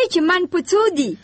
چی من پتودی؟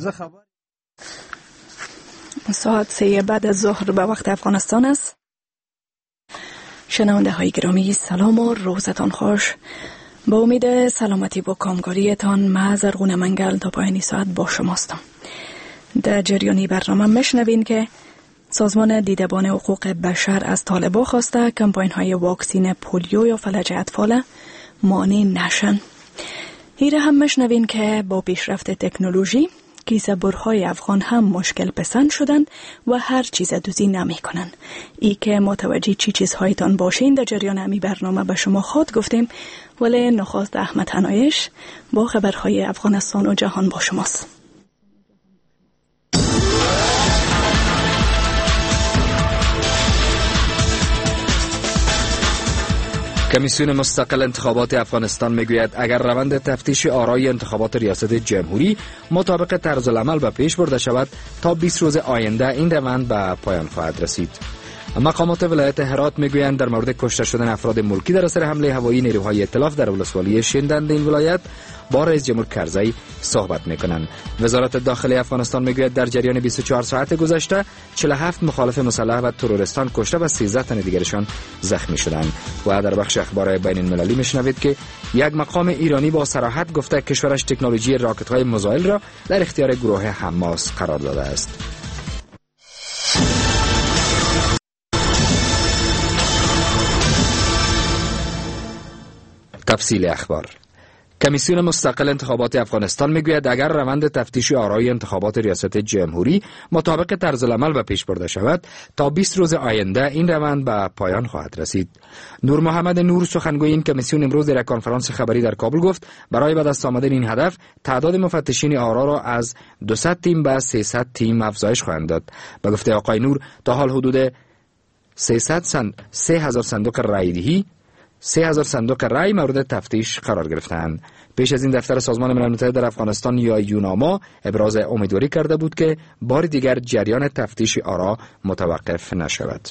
ساعت 3 بعد از ظهر به وقت افغانستان است. شنونده های گرامی سلام و روزتان خوش. با امید سلامتی و کامکاریتان من زرغون منگل تا پایانی ساعت با شماستم. در جریانی برنامه میشنوین که سازمان دیدبان حقوق بشر از طالبان خواسته کمپاین های واکسین پولیو یا فلج اطفال مانع نشن. ایره هم میشنوین که با پیشرفت تکنولوژی کیسه برهای افغان هم مشکل پسند شدن و هر چیز دوزی نمی کنن. ای که متوجه چی چیزهایتان باشین در جریان امی برنامه به شما خود گفتیم، ولی نخست احمد حنایش با خبرهای افغانستان و جهان با شماست. کمیسیون مستقل انتخابات افغانستان میگوید اگر روند تفتیش آرای انتخابات ریاست جمهوری مطابق طرز العمل به پیش برده شود تا 20 روز آینده این روند به پایان خواهد رسید. مقامات ولایت هرات میگویند در مورد کشته شدن افراد ملکی در اثر حمله هوایی نیروهای ائتلاف در ولسوالی شندند این ولایت با رئیس جمهور کرزی صحبت میکنند. وزارت داخلی افغانستان میگوید در جریان 24 ساعت گذشته 47 مخالف مسلح و تروریستان کشته و 13 تن دیگرشان زخمی شدند. و در بخش اخبار بین المللی میشنوید که یک مقام ایرانی با صراحت گفته کشورش تکنولوژی راکت‌های میزایل را در اختیار گروه حماس قرار داده است. تفصیل اخبار. کمیسیون مستقل انتخابات افغانستان میگوید اگر روند تفتیش آرای انتخابات ریاست جمهوری مطابق طرز العمل به پیش برده شود تا 20 روز آینده این روند به پایان خواهد رسید. نور محمد نور سخنگوی این کمیسیون امروز در کنفرانس خبری در کابل گفت برای به دست آمدن این هدف تعداد مفتشین آرا را از 200 تیم به 300 تیم افزایش خواهند داد. به گفته آقای نور تا حال حدود 3000 صندوق رایدهی 3000 صندوق رای مورد تفتیش قرار گرفتند. پیش از این دفتر سازمان ملل متحد در افغانستان یا یوناما ابراز امیدواری کرده بود که بار دیگر جریان تفتیش آرا متوقف نشود.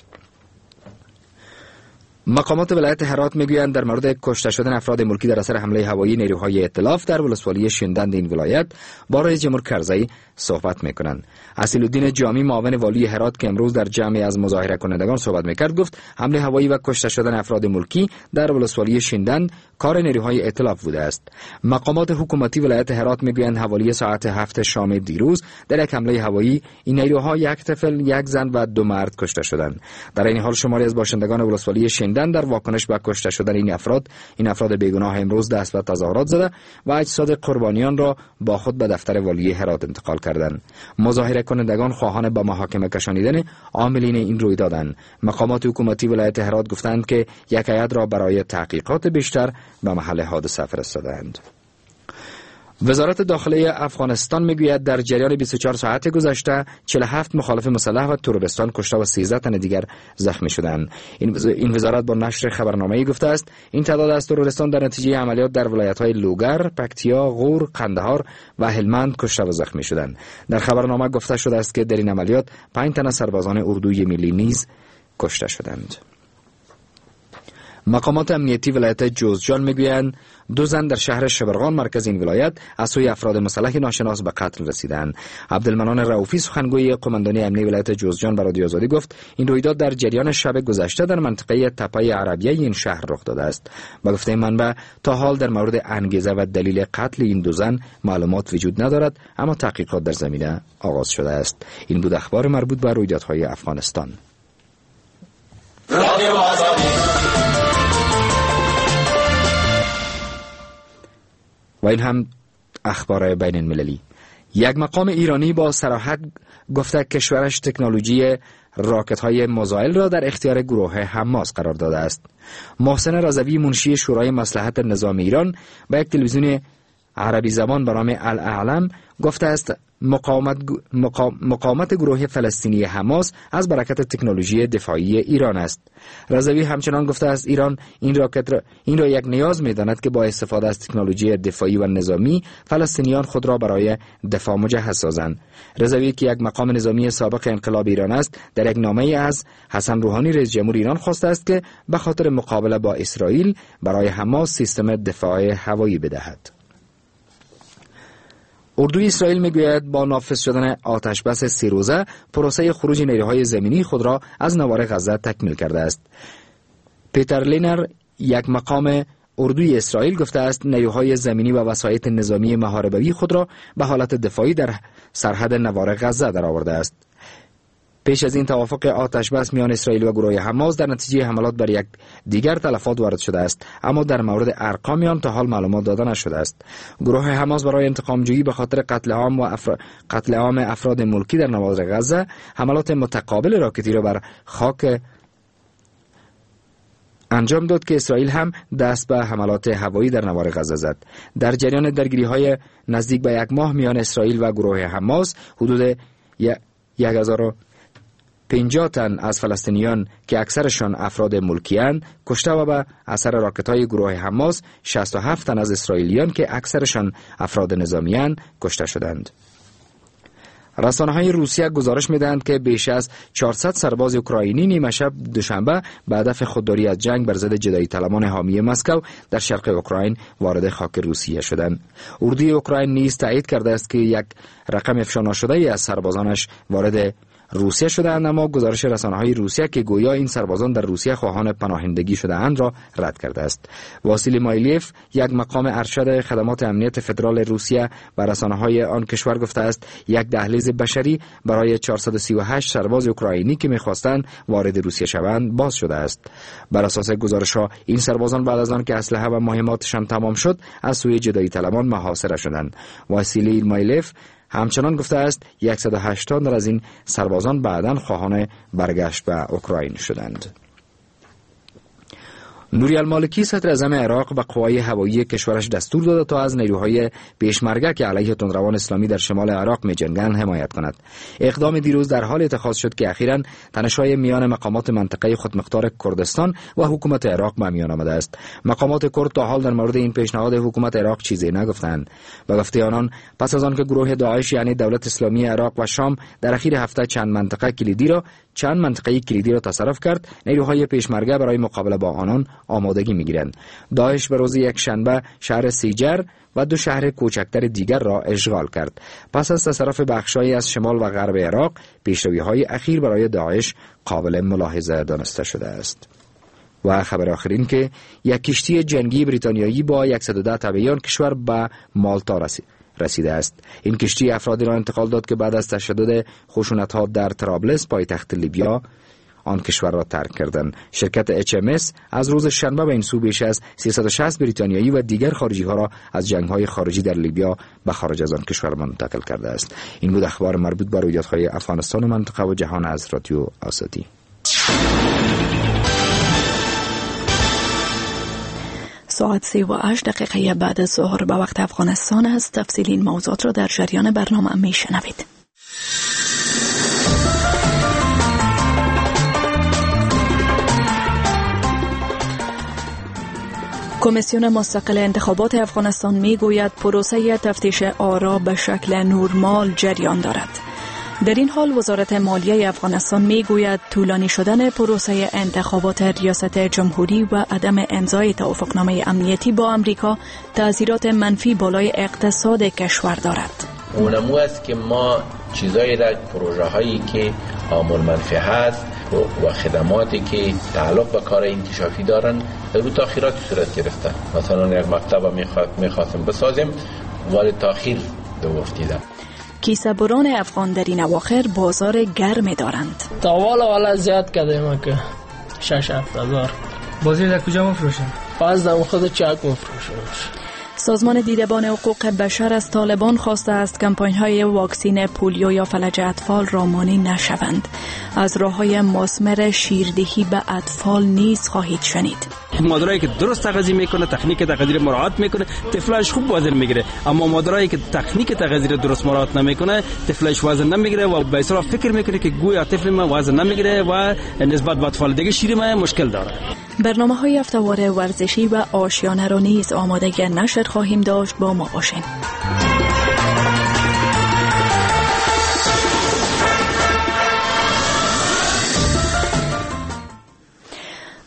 مقامات ولایت هرات میگویند در مورد کشته شدن افراد ملکی در اثر حمله هوایی نیروهای ائتلاف در ولسوالی شندند این ولایت با رئیس جمهور کرزی صحبت میکنند. اصیل الدین جامی معاون والی هرات که امروز در جمعی از مظاهره کنندگان صحبت میکرد گفت حمله هوایی و کشته شدن افراد ملکی در ولسوالی شندند کار نیروهای ائتلاف بوده است. مقامات حکومتی ولایت هرات میگویند حوالی ساعت 7 شام دیروز در یک حمله هوایی این نیروها یک طفل، یک زن و 2 مرد کشته شدند. در این حال شماری از باشندگان ولسوالی شندند در واکنش به کشته شدن این افراد بیگناه امروز دست به تظاهرات زده و اجساد قربانیان را با خود به دفتر والی هرات انتقال کردند. مظاهره کنندگان خواهان به محاکمه کشانیدن عاملین این رویدادند. مقامات حکومتی ولایت هرات گفتند که یک هیئت را برای تحقیقات بیشتر به محل حادثه فرستادند. وزارت داخلی افغانستان میگوید در جریان 24 ساعت گذشته 47 مخالف مسلح و تروریستان کشته و 13 تن دیگر زخمی شدند. این وزارت با نشر خبرنامه‌ای گفته است این تعداد از تروریستان در نتیجه عملیات در ولایت‌های لوگر، پکتیا، غور، قندهار و هلمند کشته و زخمی شدند. در خبرنامه گفته شده است که در این عملیات 5 تن از سربازان اردوی ملی نیز کشته شدند. مقامات امنیتی ولایت جوزجان میگویند 2 زن در شهر شبرغان مرکز این ولایت از سوی افراد مسلح ناشناس به قتل رسیدند. عبدالمنان رؤوفی سخنگوی قماندانی امنیتی ولایت جوزجان به رادیو آزادی گفت این رویداد در جریان شب گذشته در منطقه تپه عربیه این شهر رخ داده است. به گفته منبع تا حال در مورد انگیزه و دلیل قتل این 2 زن معلومات وجود ندارد، اما تحقیقات در زمینه آغاز شده است. این بود اخبار مربوط به رویدادهای افغانستان. و این هم اخبار بین المللی. یک مقام ایرانی با صراحت گفته کشورش تکنولوژی راکت‌های میزایل را در اختیار گروه حماس قرار داده است. محسن رضوی منشی شورای مصلحت نظام ایران به یک تلویزیون عربی زبان به نام الاعلم گفته است مقاومت گروه فلسطینی حماس از برکت تکنولوژی دفاعی ایران است. رضوی همچنان گفته است ایران این را یک نیاز می‌داند که با استفاده از تکنولوژی دفاعی و نظامی فلسطینیان خود را برای دفاع مجهز سازند. رضوی که یک مقام نظامی سابق انقلاب ایران است در یک نامه‌ای از حسن روحانی رئیس جمهور ایران خواسته است که به خاطر مقابله با اسرائیل برای حماس سیستم دفاع هوایی بدهد. اردوی اسرائیل میگوید با نافذ شدن آتش بس 3 روزه پروسه خروج نیروهای زمینی خود را از نوار غزه تکمیل کرده است. پیتر لینر، یک مقام اردوی اسرائیل، گفته است نیروهای زمینی و وسایط نظامی محاربوی خود را به حالت دفاعی در سرحد نوار غزه درآورده است. پیش از این توافق آتش بس میان اسرائیل و گروه حماس در نتیجه حملات بر یک دیگر تلفات وارد شده است، اما در مورد ارقامیان تا حال معلومات داده نشده است. گروه حماس برای انتقام جویی به خاطر قتل عام افراد ملکی در نوار غزه حملات متقابل راکتی را بر خاک انجام داد که اسرائیل هم دست به حملات هوایی در نوار غزه زد. در جریان درگیری‌های نزدیک به 1 ماه میان اسرائیل و گروه حماس حدود 1050 تن از فلسطینیان که اکثرشان افراد ملکی‌اند کشته و به اثر راکت‌های گروه حماس 67 تن از اسرائیلیان که اکثرشان افراد نظامی‌اند کشته شدند. رسانه‌های روسیه گزارش می‌دهند که بیش از 400 سرباز اوکراینی نیمه شب دوشنبه به هدف خودداری از جنگ بر ضد جدایی طلبان حامی مسکو در شرق اوکراین وارد خاک روسیه شدند. اردوی اوکراین نیز تایید کرده است که یک رقم افشا نشده از سربازانش وارد روسیه شده‌اند، اما گزارش رسانه‌های روسیه که گویا این سربازان در روسیه خواهان پناهندگی شده‌اند را رد کرده است. واسیلی مایلیف، یک مقام ارشد خدمات امنیت فدرال روسیه، به رسانه‌های آن کشور گفته است یک دهلیز بشری برای 438 سرباز اوکراینی که می‌خواستند وارد روسیه شوند باز شده است. بر اساس گزارش‌ها این سربازان بعد از آن که اسلحه و مهماتشان تمام شد از سوی جدایی طلبان محاصره شدند. واسیلی مایلیف همچنان گفته است 180 از این سربازان بعداً خواهان برگشت به اوکراین شدند. نوری المالکی صدر اعظم عراق به قوای هوایی کشورش دستور داده تا از نیروهای پیشمرگه که علیه تندروان اسلامی در شمال عراق می‌جنگند حمایت کند. اقدام دیروز در حال اتخاذ شد که اخیراً تنش‌های میان مقامات منطقه خودمختار کردستان و حکومت عراق به میان آمده است. مقامات کرد تا حال در مورد این پیشنهاد حکومت عراق چیزی نگفتند. به گفته آنان پس از آن که گروه داعش یعنی دولت اسلامی عراق و شام در اخیر هفته چند منطقه کلیدی را تصرف کرد، نیروهای پیشمرگه برای مقابله با آنان آمادگی می‌گیرند. داعش به روز یک شنبه شهر سیجر و 2 شهر کوچکتر دیگر را اشغال کرد. پس از تصرف بخشایی از شمال و غرب عراق، پیشروی‌های اخیر برای داعش قابل ملاحظه دانسته شده است. و خبر آخرین که یک کشتی جنگی بریتانیایی با 110 تبعیان کشور به مالتا رسیده است. این کشتی افرادی را انتقال داد که بعد از تشدد خشونت‌ها در طرابلس پایتخت لیبیا آن کشور را ترک کردند. شرکت HMS از روز شنبه به این سو بیش از 360 بریتانیایی و دیگر خارجی‌ها را از جنگ‌های خارجی در لیبیا به خارج از آن کشور منتقل کرده است. این بود اخبار مربوط به رویدادهای افغانستان و منطقه و جهان از رادیو آزادی. ساعت 3:08 بعد از ظهر به وقت افغانستان است. تفصیل این موضوعات را در جریان برنامه میشنوید. کمیسیون مستقل انتخابات افغانستان میگوید پروسه تفتیش آرا به شکل نورمال جریان دارد. در این حال وزارت مالیه افغانستان میگوید طولانی شدن پروسه انتخابات ریاست جمهوری و عدم امضای توافقنامه امنیتی با امریکا تأثیرات منفی بالای اقتصاد کشور دارد. اونمو است که ما چیزایی را پروژه هایی که عامل منفی هست و خدماتی که تعلق به کار انکشافی دارن رو تاخیرات صورت گرفته. مثلا یک مکتب میخواستیم بسازیم ولی تاخیر افتیده. کیسه بران افغان در این اواخر بازار گرمی دارند. والا زیاد کردیم که 6,000 بازی در کجا مفروشن؟ باز در خود چاک مفروشن. سازمان دیدبان حقوق بشر از طالبان خواسته است کمپاین‌های واکسین پولیو یا فلج اطفال را مانع نشوند. از راه‌های مثمر شیردهی به اطفال نیز خواهید شنید. مادرایی که درست تغذیه میکنه، تکنیک تغذیه مراعات میکنه، طفلش خوب وزن میگیره. اما مادرایی که تکنیک تغذیه درست مراعات نمیکنه، طفلش وزن نمیگیره و به اصطلاح فکر میکنه که گویا طفل من وزن نمیگیره و نسبت به اطفال دیگه شیر من مشکل داره. برنامه‌های هفته‌وار ورزشی و آشیانه را نیز آماده نشر خواهیم داشت. با ما باشین.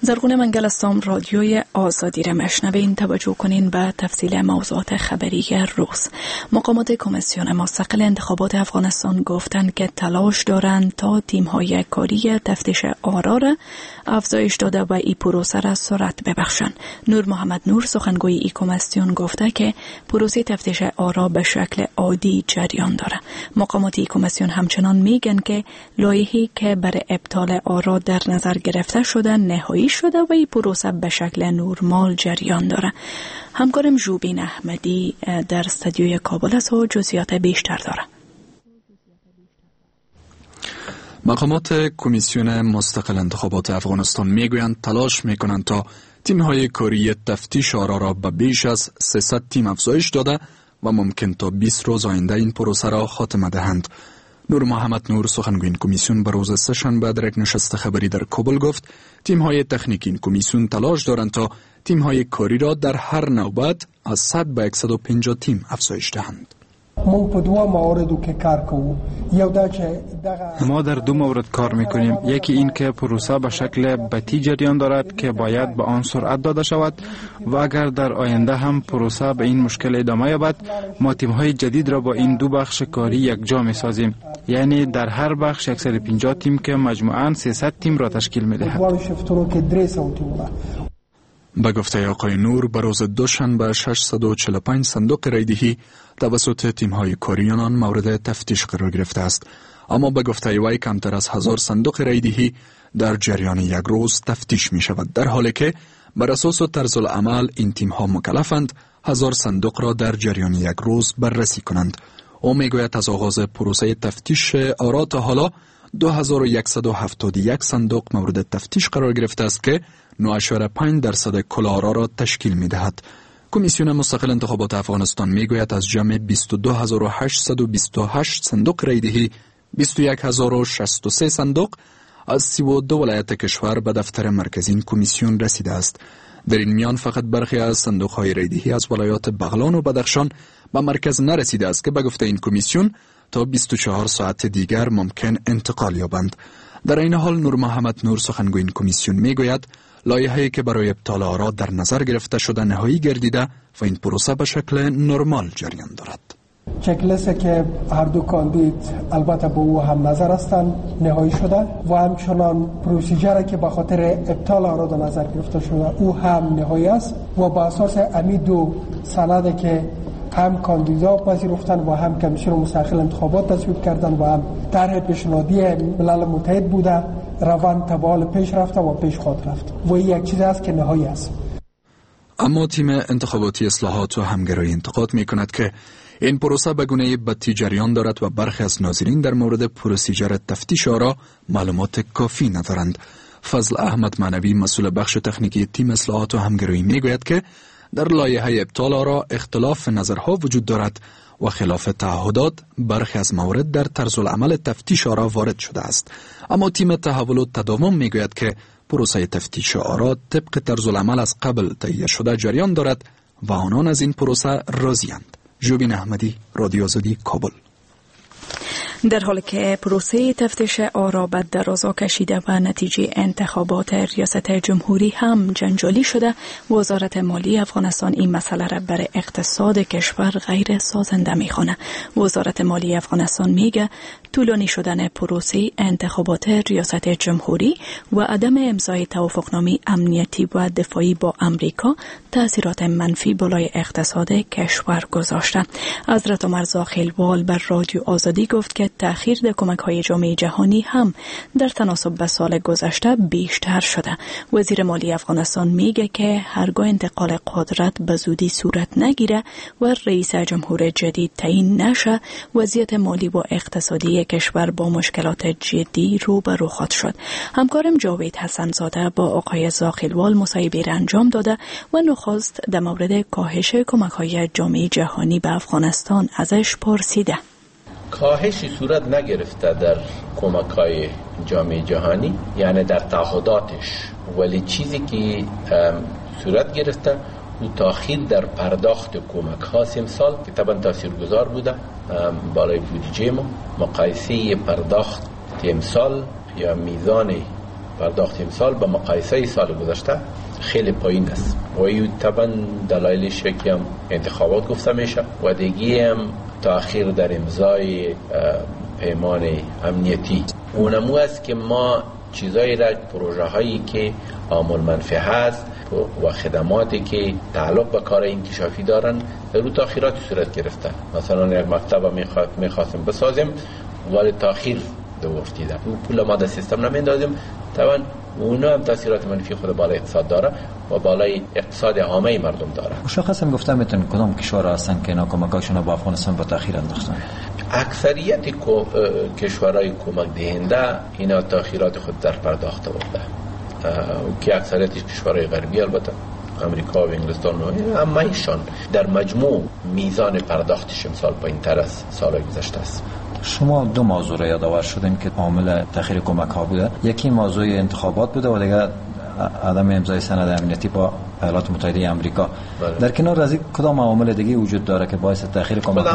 زرغون منگل هستم. رادیوی آزادی را مشنوین. توجه کنین به تفصیل موضوعات خبری روز. مقامات کمیسیون مستقل انتخابات افغانستان گفتند که تلاش دارند تا تیم‌های کاری تفتیش آرا را افزایش داده و این پروسه را سرعت ببخشند. نور محمد نور سخنگوی این کمیسیون گفته که پروسه تفتیش آرا به شکل عادی جریان داره. مقامات این کمیسیون همچنان میگن که لایحه‌ای که برای ابطال آرا در نظر گرفته شده نهایی شده و این پروسه به شکل نرمال جریان داره. همکارم ژوبین احمدی در استودیوی کابل است و جزئیات بیشتر داره. مقامات کمیسیون مستقل انتخابات افغانستان میگویند تلاش میکنند تا تیم‌های کاری تفتیش آرا را به بیش از 300 تیم افزایش داده و ممکن تا 20 روز آینده این پروسه را خاتمه دهند. نور محمد نور سخنگوی این کمیسیون به روز سه‌شنبه در یک نشست خبری در کابل گفت تیم‌های تکنیکی این کمیسیون تلاش دارند تا تیم‌های کاری را در هر نوبت از 100 به 150 تیم افزایش دهند. ما در دو مورد کار میکنیم. یکی این که پروسه به شکل بتی جریان دارد که باید به آن سرعت داده شود و اگر در آینده هم پروسه به این مشکل ادامه یابد ما تیم‌های جدید را با این دو بخش کاری یکجا میسازیم، یعنی در هر بخش 150 تیم که مجموعاً 300 تیم را تشکیل میدهد. به گفته آقای نور به روز دوشنبه 645 صندوق رایدهی توسط تیم‌های کاریان مورد تفتیش قرار گرفته است، اما به گفته وی کمتر از 1000 صندوق رایدهی در جریان یک روز تفتیش می شود، در حالی که بر اساس طرز العمل این تیم‌ها مکلفند 1000 صندوق را در جریان یک روز بررسی کنند. او میگوید از آغاز پروسه تفتیش آرا تا حالا 2171 صندوق مورد تفتیش قرار گرفته است که 9.5% کل آرا را تشکیل می دهد. کمیسیون مستقل انتخابات افغانستان می گوید از جمع 22828 صندوق رایدهی 21063 صندوق از 32 ولایت کشور به دفتر مرکزی این کمیسیون رسیده است. در این میان فقط برخی از صندوق های رایدهی از ولایات بغلان و بدخشان به مرکز نرسیده است که به گفته این کمیسیون تا 24 ساعت دیگر ممکن انتقال یابند. در این حال نور محمد نور سخنگوی این کمیسیون می گوید لایحه‌ای که برای ابطال آرا در نظر گرفته شده نهایی گردیده و این پروسه به شکل نرمال جریان دارد. چکلیستی که هر دو کاندید البته با او هم نظر هستند نهایی شده و همچنان پروسیجری که به خاطر ابطال آرا در نظر گرفته شده او هم نهایی است و با اساس امی دو سندی که هم کاندیدا پذیرفتن و هم کمیسیون مستقل انتخابات تصویب کردن و هم طرح پیشنهادی ملل متحد بوده روند تبال پیش رفته و پیش خواهد رفت و این یک چیز است که نهایی است. اما تیم انتخاباتی اصلاحات و همگرایی انتقاد می کند که این پروسه به گونه بتی جریان دارد و برخی از ناظرین در مورد پروسیجر تفتیش آرا معلومات کافی ندارند. فضل احمد معنوی مسئول بخش تکنیکی تیم اصلاحات و همگرایی می گوید که در لایحه ابطال آرا اختلاف نظرها وجود دارد و خلاف تعهدات برخی از موارد در طرز العمل تفتیش آرا وارد شده است. اما تیم تحول و تداوم میگوید که پروسه تفتیش آرا طبق طرز العمل از قبل تهیه شده جریان دارد و آنان از این پروسه راضی‌اند. ژوبین احمدی، رادیو آزادی، کابل. در حالی که پروسه تفتیش آرا به درازا کشیده و نتیجه انتخابات ریاست جمهوری هم جنجالی شده، وزارت مالی افغانستان این مسئله را برای اقتصاد کشور غیر سازنده می‌خواند. وزارت مالی افغانستان میگه طولانی شدن پروسه انتخابات ریاست جمهوری و عدم امضای توافقنامه امنیتی و دفاعی با امریکا تاثیرات منفی بالای اقتصاد کشور گذاشته. حضرت عمر زاخیلوال بر رادیو آزادی گفت که تأخیر در کمک‌های جامعه جهانی هم در تناسب به سال گذشته بیشتر شده. وزیر مالی افغانستان میگه که هرگاه انتقال قدرت به زودی صورت نگیره و رئیس جمهور جدید تعیین نشه، وضعیت مالی و اقتصادی کشور با مشکلات جدی روبرو خواهد شد. همکارم جاوید حسن‌زاده با آقای زاخیلوال مصاحبه را انجام داده و نخست در مورد کاهش کمک‌های جامعه جهانی به افغانستان ازش پرسیده. کاهشی صورت نگرفته در کمک‌های جامعه جهانی، یعنی در تعهداتش، ولی چیزی که صورت گرفته و تأخیر در پرداخت کمک‌ها امسال که طبعا تاثیرگذار بوده بالای بودجه ما. مقایسه پرداخت امسال یا میزان پرداخت امسال به مقایسه سال گذشته خیلی پایین است و این طبعا دلایلش که هم انتخابات گفته میشه و دیگه هم تأخیر در امضای پیمان امنیتی. اونمو است که ما چیزایی را پروژه هایی که عامل منفعه هست و خدماتی که تعلق به کار انکشافی دارن رو تأخیرات صورت گرفته. مثلا یک مکتب میخواستیم بسازیم ولی تأخیر دو افتیده و پول ما در سیستم نمیندازیم. طبعا اونا هم تاثیرات منفی خود بالای اقتصاد داره و بالای اقتصاد عامه مردم داره. مشخصا گفتم میتونن کدام کشورها هستن که اینا کمکاشون با افغانستان با تأخیر انداختن؟ اکثریت کشورهای کمک دهنده اینا تأخیرات خود در پرداخت آورده که اکثریتش کشورهای غربی، البته امریکا و انگلستان و اما ایشان در مجموع میزان پرداختش امسال پایین‌تر از سال گذشته است. شما دو موضوع را یادآور شدین که عامل تأخیر کمک ها بوده. یکی موضوع انتخابات بوده و دیگر عدم امضای سند امنیتی با ایالات متحده آمریکا. در کنار از این کدام عامل دیگه وجود داره که باعث تأخیر کمک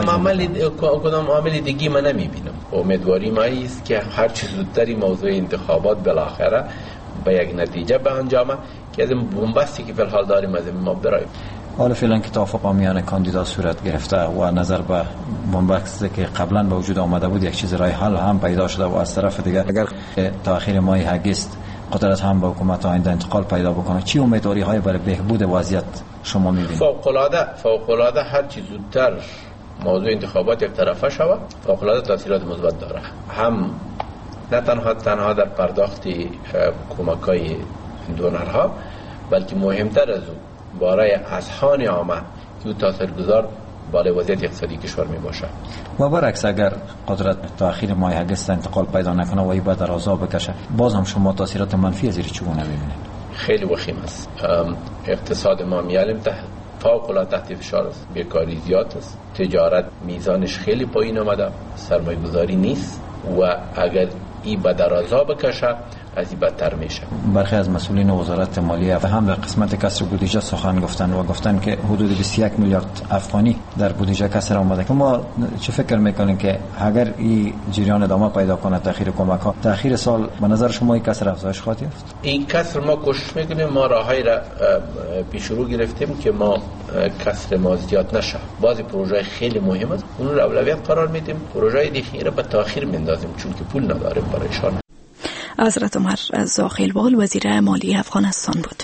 ها؟ کدام عامل دیگه من نمیبینم. امیدواری ما است که هر چه زودتر موضوع انتخابات بالاخره به یک نتیجه به انجامه که از این بنبستی که فی الحال داریم از این ما برایم. حالا فعلا که توافق میان کاندیدا صورت گرفته و نظر به بنبستی که قبلا به وجود آمده بود یک چیز رای حل هم پیدا شده و از طرف دیگر اگر تأخیر ماه اگست قدرت هم به حکومت آینده انتقال پیدا بکنه، چی امیدواری های برای بهبود وضعیت شما میبینید؟ فوق العاده هر چی زودتر موضوع انتخابات یک طرفه شود فوق العاده تاثیرات مثبت داره، هم نه تنها در پرداخت کمک‌های دونرها بلکه مهمتر از اون برای اذهان عامه که تاثیرگذار بالای وضعیت اقتصادی کشور می باشه. و برعکس اگر قدرت تأخیر ماه اگست انتقال پیدا نکنه و این بعد در عذاب بکشه، باز هم شما تاثیرات منفی از این چگونه می‌بینید؟ خیلی وخیم است. اقتصاد ما میالم فوق العاده تحت فشار است، بیکاری زیاد است، تجارت میزانش خیلی پایین آمده، سرمایه گذاری نیست و اگر این به در عذاب بکشه از این بدتر میشه. برخی از مسئولین وزارت مالیه هم در قسمت کسر بودجه سخن گفتن و گفتن که حدود 21 میلیارد افغانی در بودجه کسر آمده. که ما چه فکر میکنیم که اگر این جریان ادامه پیدا کنه تأخیر کمک ها، تأخیر سال به نظر شما این کسر افزایش خواهد یافت؟ این کسر ما کوشش میکنیم، ما راههایی را پیش رو گرفتیم که ما کسر ما زیاد نشه. بعضی پروژه خیلی مهم است اون رو اولویت قرار میدیم، پروژه دیگه را به تأخیر میندازیم چون که پول نداریم برایشان. حضرت عمر زاخیلوال وزیر مالی افغانستان بود.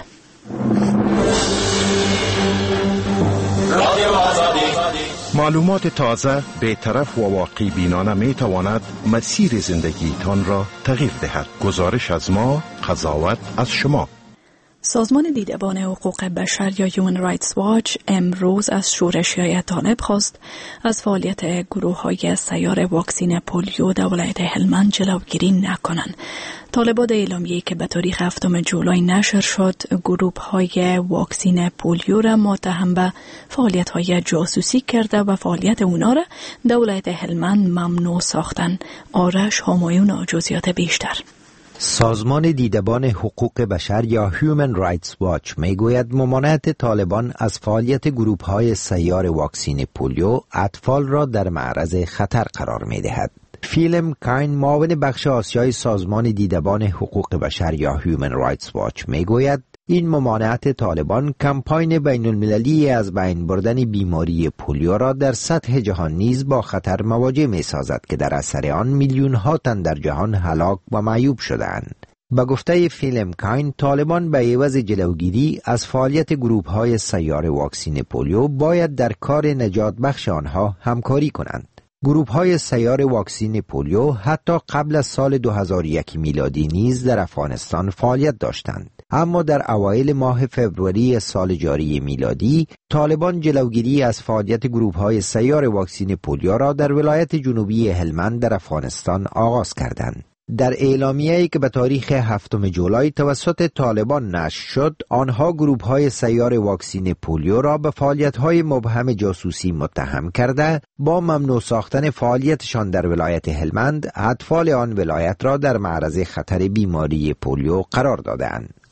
معلومات تازه، بی‌طرف و واقعی بینانه می تواند مسیر زندگیتان را تغییر دهد. گزارش از ما، قضاوت از شما. سازمان دیدبان حقوق بشر یا Human Rights Watch امروز از شورشیای طالب خواست از فعالیت گروه‌های سیار واکسین پولیو در ولایت هلمند جلوگیری نکنند. طالبان اعلامیه‌ای که به تاریخ 7 جولای نشر شد، گروه‌های واکسین پولیو را متهم به فعالیت‌های جاسوسی کرده و فعالیت اونا را در ولایت هلمند ممنوع ساختند. آرش همایون جزئیات بیشتر. سازمان دیدبان حقوق بشر یا Human Rights Watch میگوید ممانعت طالبان از فعالیت گروه‌های سیار واکسین پولیو اطفال را در معرض خطر قرار می‌دهد. فیلم کاین معاون بخش آسیای سازمان دیدبان حقوق بشر یا Human Rights Watch میگوید این ممانعت طالبان کمپاین بین المللی از بین بردن بیماری پولیو را در سطح جهان نیز با خطر مواجه می سازد که در اثر آن میلیون ها تن در جهان هلاک و معیوب شدند. با گفته فیلم کاین، طالبان به عوض جلوگیری از فعالیت گروه‌های سیار واکسین پولیو باید در کار نجات بخش آنها همکاری کنند. گروه‌های سیار واکسین پولیو حتی قبل از سال 2001 میلادی نیز در افغانستان فعالیت داشتند. اما در اوایل ماه فوریه سال جاری میلادی طالبان جلوگیری از فعالیت گروه‌های سیار واکسین پولیو را در ولایت جنوبی هلمند در افغانستان آغاز کردند. در اعلامیه‌ای که به تاریخ 7 جولای توسط طالبان نشر شد، آنها گروه‌های سیار واکسین پولیو را به فعالیت‌های مبهم جاسوسی متهم کرده، با ممنوع ساختن فعالیتشان در ولایت هلمند، اطفال آن ولایت را در معرض خطر بیماری پولیو قرار دادند.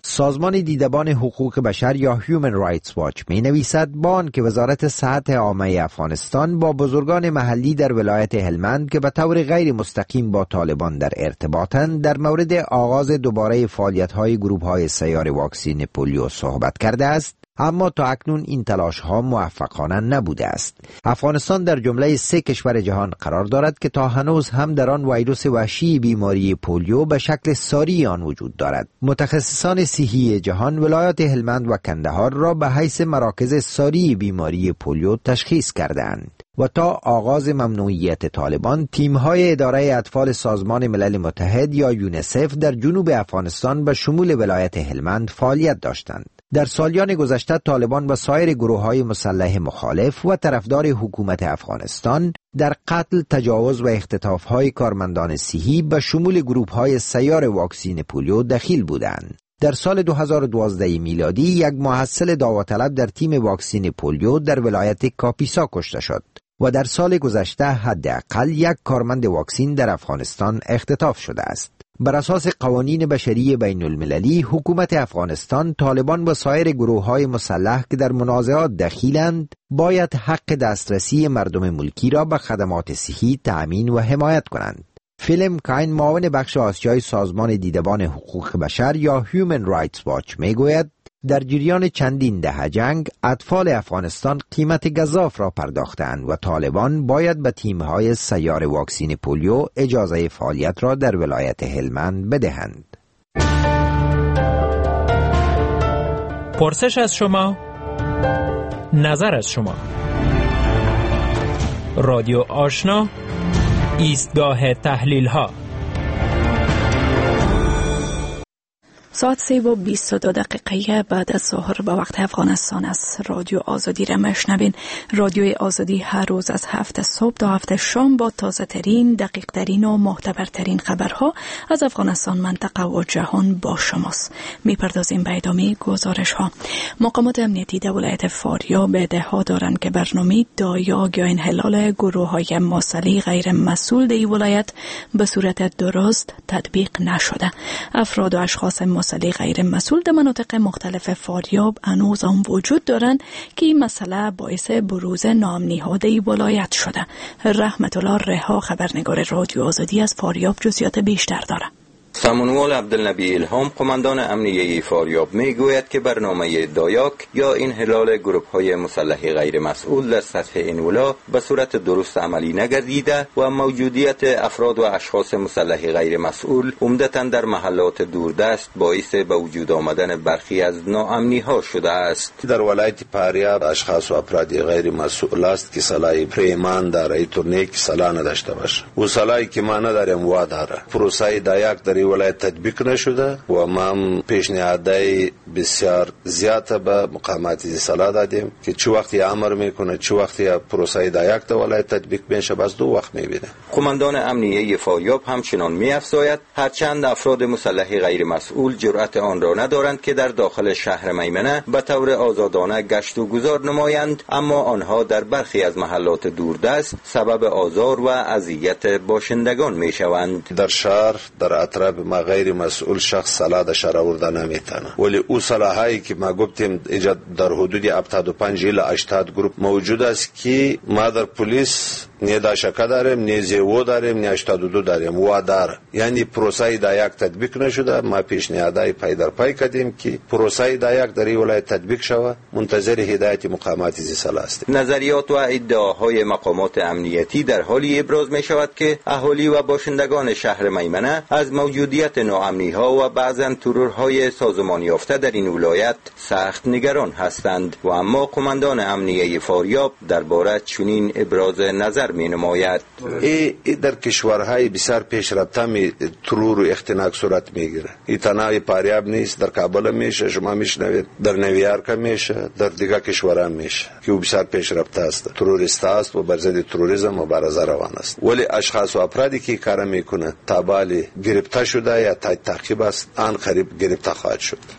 سازمان دیدبان حقوق بشر یا Human Rights Watch می نویسد با آنکه وزارت صحت عامه افغانستان با بزرگان محلی در ولایت هلمند که به طور غیر مستقیم با طالبان در ارتباطند در مورد آغاز دوباره فعالیت‌های گروه‌های سیار واکسین پولیو صحبت کرده است، اما تا اکنون این تلاش ها موفقانه نبوده است. افغانستان در جمله 3 کشور جهان قرار دارد که تا هنوز هم در آن ویروس وحشی بیماری پولیو به شکل ساری آن وجود دارد. متخصصان صحی جهان ولایات هلمند و کندهار را به حیث مراکز ساری بیماری پولیو تشخیص کردند و تا آغاز ممنوعیت طالبان تیم‌های اداره اطفال سازمان ملل متحد یا یونیسف در جنوب افغانستان به شمول ولایت هلمند فعالیت داشتند. در سالیان گذشته طالبان و سایر گروه‌های مسلح مخالف و طرفدار حکومت افغانستان در قتل، تجاوز و اختطاف‌های کارمندان صحی به شمول گروه‌های سیار واکسین پولیو دخیل بودند. در سال 2012 میلادی یک محصل داوطلب در تیم واکسین پولیو در ولایت کاپیسا کشته شد و در سال گذشته حداقل 1 کارمند واکسین در افغانستان اختطاف شده است. بر اساس قوانین بشری بین المللی، حکومت افغانستان، طالبان و سایر گروه‌های مسلح که در منازعات دخیلند باید حق دسترسی مردم ملکی را به خدمات صحی تأمین و حمایت کنند. فیلم کاین، معاون بخش آسیای سازمان دیدبان حقوق بشر یا Human Rights Watch میگوید در جریان چندین دهه جنگ اطفال افغانستان قیمت گزاف را پرداختند و طالبان باید به تیم‌های سیار واکسین پولیو اجازه فعالیت را در ولایت هلمند بدهند. پرسش از شما، نظر از شما. رادیو آشنا، ایستگاه تحلیل ها. ساعت 3:22 بعد از ظهر به وقت افغانستان است. رادیو آزادی را مشنوین. رادیوی آزادی هر روز از 7 صبح تا 7 شام با تازه ترین، دقیق ترین و معتبرترین خبرها از افغانستان، منطقه و جهان با شماست. میپردازیم به ادامه گزارش ها. مقامات امنیتی در ولایت فاریاب ادعا دارند که برنامه دایاگ یا انحلال گروه های مسلح غیر مسئول در ولایت به صورت درست تطبیق نشده. افراد و اشخاص مسلح غیر مسئول در مناطق مختلف فاریاب هنوز هم وجود دارند که این مسئله باعث بروز ناامنی‌ها در ولایت شده. رحمت الله رها، خبرنگار رادیو آزادی از فاریاب، جزئیات بیشتر دارد. سامونوال عبدالنبی الهام، قماندان امنیه فاریاب، میگوید که برنامه دایاک یا انحلال گروه‌های مسلح غیر مسئول در سطح این ولا به صورت درست عملی نگردیده و موجودیت افراد و اشخاص مسلح غیر مسئول عمدتاً در محلات دوردست باعث به وجود آمدن برخی از ناامنی‌ها شده است. در ولایت فاریاب اشخاص و افراد غیر مسئول است که سلاح پریمان داره، اینطور نیک سلاح نداشته باشه. و سلاحی که ما نداریم و داره. پروسه دایاک در ولایت تطبیق نشده و ما پیشنهادای بسیار زیاد به مقامات اصلاح دادیم که چه وقتی امر میکنه، چه وقتی پروسه دایاک در ولایت تطبیق میشه، بس 2 وقت میبینه. قماندان امنیه فاریاب همچنان میافزاید هرچند افراد مسلح غیر مسئول جرأت آن را ندارند که در داخل شهر میمنه به طور آزادانه گشت و گذار نمایند، اما آنها در برخی از محلات دوردست سبب آزار و اذیت باشندگان میشوند. در شهر در اطراف ما غیر مسئول شخص سلاح در شهر آورده نمیتونه، ولی او سلاحایی که ما گفتیم ایجاد در حدود 75 الی 80 گروه موجود است که ما در پلیس نه داشکه داریم، نه زیو داریم، نه 82 داریم و داره. یعنی پروسه دایاک تطبیق نشده. ما پیشنهادای پای در پای کردیم که پروسه دایاک در این ولایت تطبیق شود، منتظر هدایت مقامات اصلاح است. نظریات و ادعاهای مقامات امنیتی در حالی ابراز می شود که اهالی و باشندگان شهر میمنه از موجودیت ناامنی‌ها و بعضاً ترورهای سازمانی یافته در این ولایت سخت نگران هستند و اما قماندان امنیه فاریاب درباره چنین ابراز نظر می‌نماید. این در کشورهای بسیار پیشرفته ترور و اختناق صورت میگیره. این تنها فاریاب نیست، در کابل میشه، شما میشنوید، در نیویورک میشه، در دیگر کشورها میشه که بسیار پیشرفته است. تروریست است و بر ضد تروریسم مبارزه روان است. ولی اشخاص و افرادی که کار میکنه تابالی گرفته شده یا تعقیب است، آن قریب گرفته خواهد شد. به گفته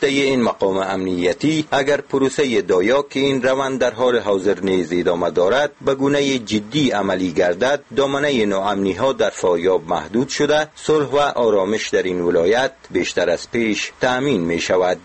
گفته این مقام امنیتی، اگر پروسه دایاک که این روند در حال حاضر نیز ادامه دارد به گونه جدی عملی گردد، دامنه ناامنی ها در فاریاب محدود شده، صلح و آرامش در این ولایت بیشتر از پیش تأمین می شود.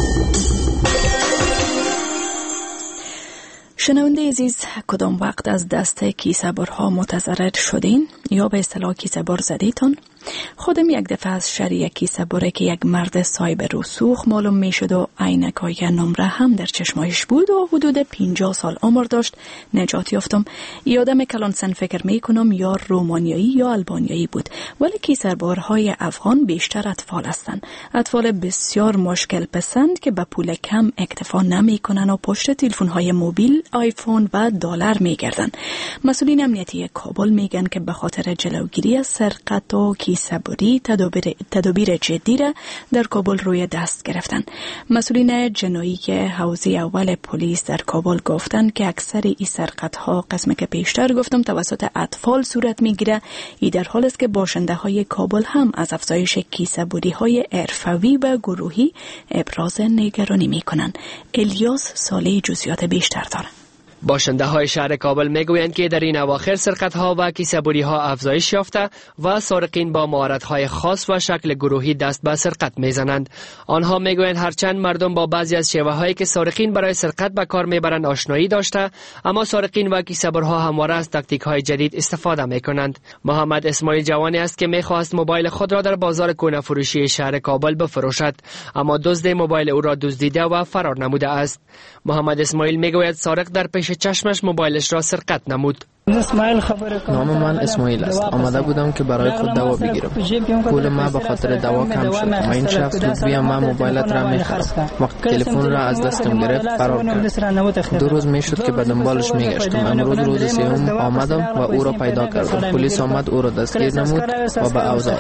شنونده عزیز، کدام وقت از دست کیسه‌برها متضرر شدین یا به اصطلاح کیسه‌بر زدیتون؟ خودم یک دفعه از شر یک کیسه‌بره که یک مرد سایبر رسوخ معلوم می شد و عینک‌های نمره هم در چشمایش بود و حدود 50 سال عمر داشت نجات یافتم. یادم کلان سن فکر می کنم یا رومانیایی یا آلبانیایی بود، ولی کیسه‌برهای افغان بیشتر اطفال هستند. اطفال بسیار مشکل پسند که به پول کم اکتفا نمی کنن و پشت تلفن‌های موبیل، آیفون و دلار می گردن. مسئولین امنیتی کابل میگن که به خاطر جلوگیری از سرقت و کیسه‌بری تدابیر جدی را در کابل روی دست گرفتن. مسئولین جنایی حوزه اول پلیس در کابل گفتن که اکثر این سرقت ها قسم که پیشتر گفتم توسط اطفال صورت میگیره. این در حال است که باشنده های کابل هم از افزایش کیسه‌بری های حرفه‌ای و گروهی ابراز نگرانی میکنن. الیاس صالح جزئیات بیشتر داره. باشنده های شهر کابل میگویند که در این اواخر سرقت ها و کیسه‌بری ها افزایش یافته و سارقین با مهارت های خاص و شکل گروهی دست به سرقت میزنند. آنها میگویند هرچند مردم با بعضی از شیوه هایی که سارقین برای سرقت به کار میبرند آشنایی داشته، اما سارقین و کیسه‌برها همواره از تاکتیک های جدید استفاده میکنند. محمد اسماعیل جوانی است که میخواست موبایل خود را در بازار کهنه فروشی شهر کابل بفروشد، اما دزد موبایل او را دزدیده و فرار نموده است. محمد اسماعیل میگوید سارق در پیش چشمش موبایلش را سرقت نمود. نام من اسماعیل است. آمده بودم که برای خود دوا بگیرم. پول ما به خاطر دوا کم شد و این شخص گفت بیا من موبایلت را میخرم. وقتی تلفن را از دستم گرفت فرار کرد. 2 روز میشد که به دنبالش میگشتم. امروز روز سوم آمدم و او را پیدا کردم. پلیس آمد او را دستگیر نمود و به اوضاع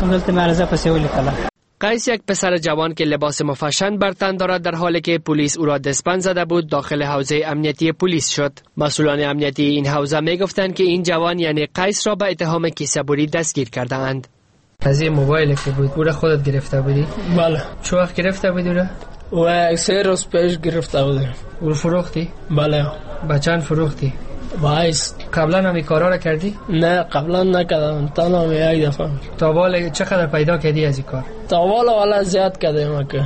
قیس، یک پسر جوان که لباس مفشن بر تن دارد، در حالی که پلیس او را دستبند زده بود داخل حوزه امنیتی پلیس شد. مسئولان امنیتی این حوزه میگفتند که این جوان یعنی قیس را به اتهام کیسه‌بری دستگیر کرده اند. از این موبایلی که بود او را خودت گرفته بودی؟ بله. چه وقت گرفته بودی او را؟ و 3 روز پیش گرفته بودم. او را فروختی؟ بله. با چند فروختی؟ باعث. قبلا هم این کارا را کردی؟ نه قبلا نکردم، تنها یک دفعه. تا چقدر پیدا کردی از این کار؟ تا والا زیاد کردم که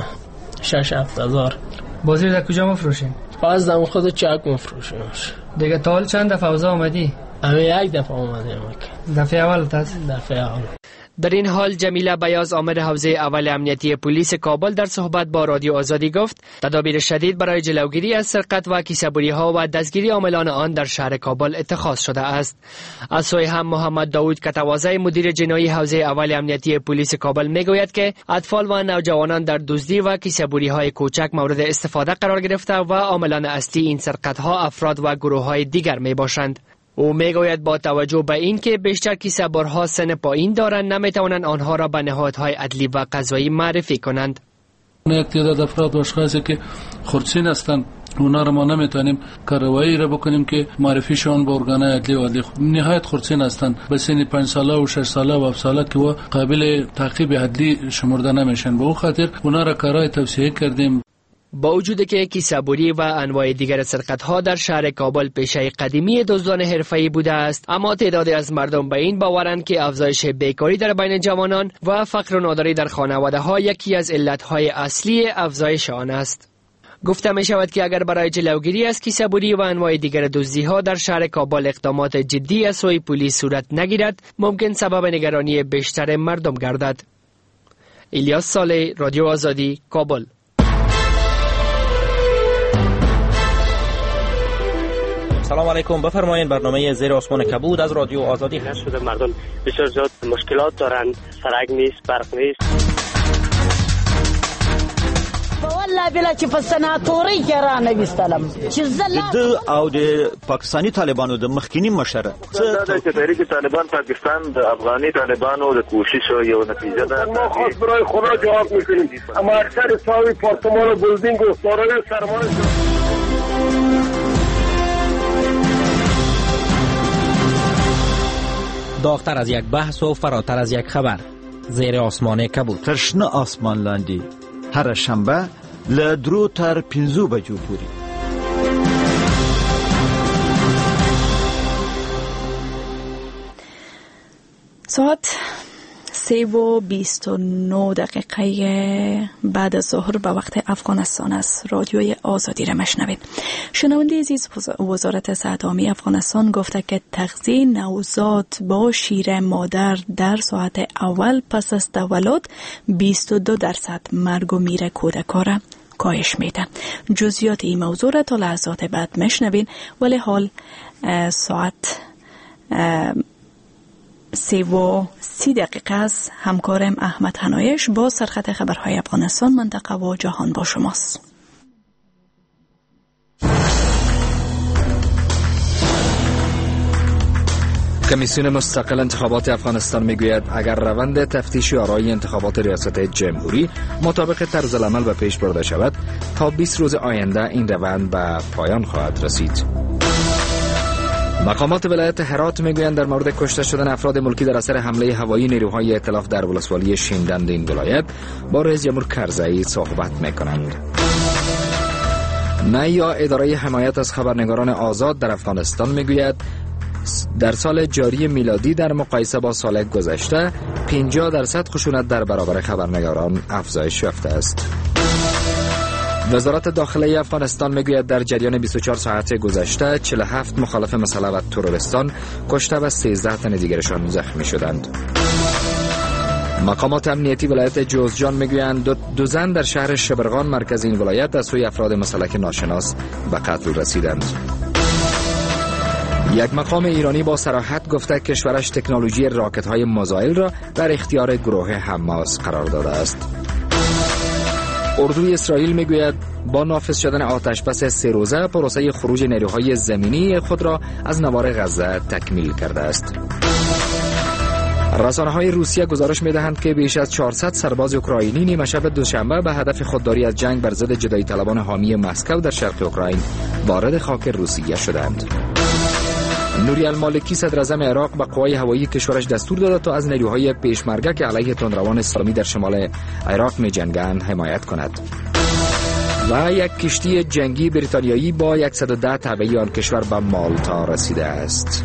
6-7 هزار. بازی در کجا مفروشین؟ باز دم خود چاک مفروشیم. دیگه تا حال چند دفعه اوضاع آمدی؟ یک دفعه آمدیم. دفعه اول تاست؟ دفعه اول. در این حال جمیله بیاز آمر حوزه اول امنیتی پلیس کابل در صحبت با رادیو آزادی گفت تدابیر شدید برای جلوگیری از سرقت و کیسه‌بری ها و دستگیری عاملان آن در شهر کابل اتخاذ شده است. از سوی هم محمد داوود کتوازه مدیر جنایی حوزه اول امنیتی پلیس کابل میگوید که اطفال و نوجوانان در دزدی و کیسه‌بری های کوچک مورد استفاده قرار گرفته و عاملان اصلی این سرقت ها افراد و گروه های دیگر می باشند. او میگوید با توجه به این که بیشتر کیسه‌برها سن پایین دارند نمیتوانند آنها را به نهادهای عدلی و قضایی معرفی کنند. یک تعداد افراد و اشخاصی که خردسین هستند اونا را ما نمیتونیم کارروایی را بکنیم که معرفیشون به ارگانهای عدلی و عدلی نهایت خردسین هستند. به سن 5 ساله و 6 ساله و 7 ساله که قابل تعقیب عدلی شمرده نمیشن. به اون خاطر اونا را کارهای توصیه کردیم. با وجود که کیسه‌بری و انواع دیگر سرقت‌ها در شهر کابل پیشه قدیمی دزدان حرفه‌ای بوده است، اما تعدادی از مردم به این باورند که افزایش بیکاری در بین جوانان و فقر و ناداری در خانواده‌ها یکی از علت‌های اصلی افزایش آن است. گفته می شود که اگر برای جلوگیری از کیسه‌بری و انواع دیگر دزدی‌ها در شهر کابل اقدامات جدی از سوی پلیس صورت نگیرد، ممکن سبب نگرانی بیشتر مردم گردد. الیاس صالح، رادیو آزادی، کابل. سلام علیکم، بفرمایید. برنامه زیر آسمان کبود از رادیو آزادی هست. شده مردم بسیار زیاد مشکلات دارند، سرک نیست، برق نیست. والله بلا چې په سناتوري کې را نه وستلم چې د او د پاکستانی طالبانو د مخکینی مشر چې تحریک طالبان پاکستان د افغاني طالبانو د کوشش یو نتیجه ده. ما خود برای خدا جواب میکنیم، اما اکثر ساوی پارتمان و بلدینگ و سارای سرمایه داغتر از یک بحث و فراتر از یک خبر. زیر آسمان کبود. تشنه آسمان لاندی هر شنبه له 3 تر 5 بجو پورې. ساعت 3:29 بعد از ظهر به وقت افغانستان است. رادیوی آزادی را مشنوید. شنونده عزیز، وزارت صحت عامه افغانستان گفته که تغذیه نوزاد با شیر مادر در ساعت اول پس از تولد 22% مرگ و میر کودکان را کاهش میده. جزئیات این موضوع را تا لحظات بعد مشنوید، ولی حال ساعت 3:30 است. همکارم احمد حنایش با سرخط خبرهای افغانستان، منطقه و جهان با شماست. کمیسیون مستقل انتخابات افغانستان میگوید اگر روند تفتیش آرای انتخابات ریاست جمهوری مطابق طرز العمل به پیش برده شود، تا 20 روز آینده این روند به پایان خواهد رسید. مقامات ولایت هرات میگویند در مورد کشته شدن افراد ملکی در اثر حمله هوایی نیروهای ائتلاف در ولسوالی شیندند این ولایت با رئیس جمهور کرزئی صحبت میکنند. نیا اداره حمایت از خبرنگاران آزاد در افغانستان میگوید در سال جاری میلادی در مقایسه با سال گذشته 50% خشونت در برابر خبرنگاران افزایش یافته است. وزارت داخله افغانستان میگوید در جریان 24 ساعت گذشته 47 مخالف مسلح و ترورستان کشته و 13 تن دیگرشان زخمی شدند. مقامات امنیتی ولایت جوزجان میگویند دو زن در شهر شبرغان مرکز این ولایت از سوی افراد مسلح ناشناس به قتل رسیدند. یک مقام ایرانی با صراحت گفته کشورش تکنولوژی راکت‌های مزایل را در اختیار گروه حماس قرار داده است. اردوی اسرائیل میگوید با نافذ شدن آتشبس 3 روزه پروسه خروج نیروهای زمینی خود را از نوار غزه تکمیل کرده است. رسانه‌های روسیه گزارش می‌دهند که بیش از 400 سرباز اوکراینی نیمه شب دوشنبه به هدف خودداری از جنگ بر ضد جدایی طلبان حامی مسکو در شرق اوکراین وارد خاک روسیه شدند. نوری المالکی صدر اعظم عراق به قوای هوایی کشورش دستور داده تا از نیروهای پیشمرگه که علیه تندروان اسلامی در شمال عراق می‌جنگند حمایت کند. و یک کشتی جنگی بریتانیایی با 110 تابعی آن کشور به مالتا رسیده است.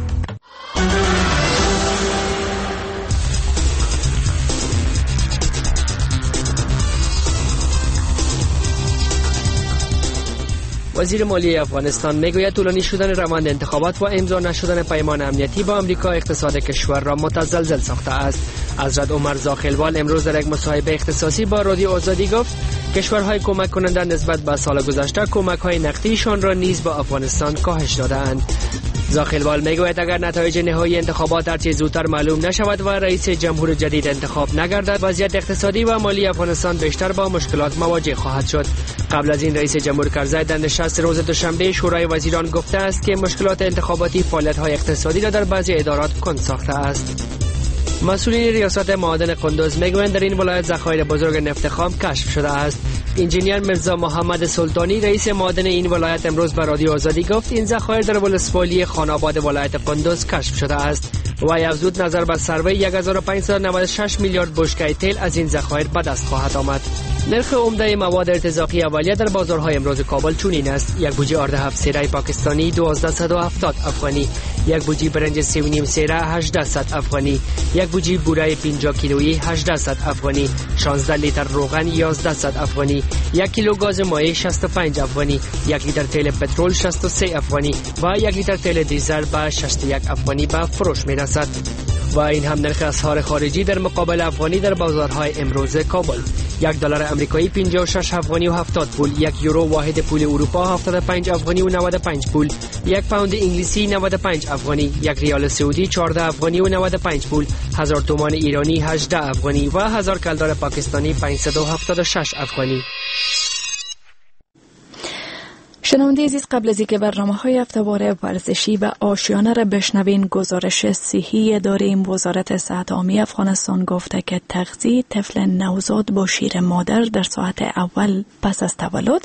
وزیر مالی افغانستان میگوید طولانی شدن روند انتخابات و امضا نشدن پیمان امنیتی با امریکا اقتصاد کشور را متزلزل ساخته است. حضرت عمر زاخلوال امروز در یک مصاحبه اختصاصی با رادیو آزادی گفت کشورهای کمک کننده نسبت به سال گذشته کمک‌های نقدیشان را نیز با افغانستان کاهش داده‌اند. زاخلوال میگوید اگر نتایج نهایی انتخابات هرچه زودتر معلوم نشود و رئیس جمهور جدید انتخاب نگردد، وضعیت اقتصادی و مالی افغانستان بیشتر با مشکلات مواجه خواهد شد. قبل از این رئیس جمهور کرزئی در نشست روز دوشنبه شورای وزیران گفته است که مشکلات انتخاباتی فعالیت‌های اقتصادی را در بعضی ادارات کند ساخته است. مسئولین ریاست معادن قندوز میگویند در این ولایت ذخایر بزرگ نفت خام کشف شده است. انجینیر مرزا محمد سلطانی رئیس معادن این ولایت امروز به رادیو آزادی گفت این ذخایر در ولسوالی خاناباد ولایت قندوز کشف شده است. وی افزود نظر به سروی 1596 میلیارد بشکه تیل از این ذخایر به دست خواهد آمد. نرخ عمده مواد ارتزاقی اولیه در بازارهای امروز کابل چنین است: یک بوجی آرد 7 سیره پاکستانی 1270 افغانی، یک بوجی برنج 3.5 سیره 1800 افغانی، یک بوجی بوره 50 کیلویی 1800 افغانی، 16 لیتر روغن 1100 افغانی، یک کیلو گاز مایع 65 افغانی، یک لیتر تیل پترول 63 افغانی و یک لیتر تیل دیزل به 61 افغانی به فروش می‌رسد. و این هم نرخ اسعار خارجی در مقابل افغانی در بازارهای امروز کابل: یک دلار آمریکایی 56 افغانی و 70 پول، یک یورو واحد پول اروپا 75 افغانی و 95 پول، یک پوند انگلیسی 95 افغانی، یک ریال سعودی 14 افغانی و 95 پول، 1000 تومان ایرانی 18 افغانی و 1000 کلدار پاکستانی 576 افغانی. شنونده عزیز، قبل از اینکه برنامه‌های هفته‌واره ورزشی و آشیانه را بشنوین، گزارش صحی داریم. وزارت صحت عامه افغانستان گفته که تغذیه طفل نوزاد با شیر مادر در ساعت اول پس از تولد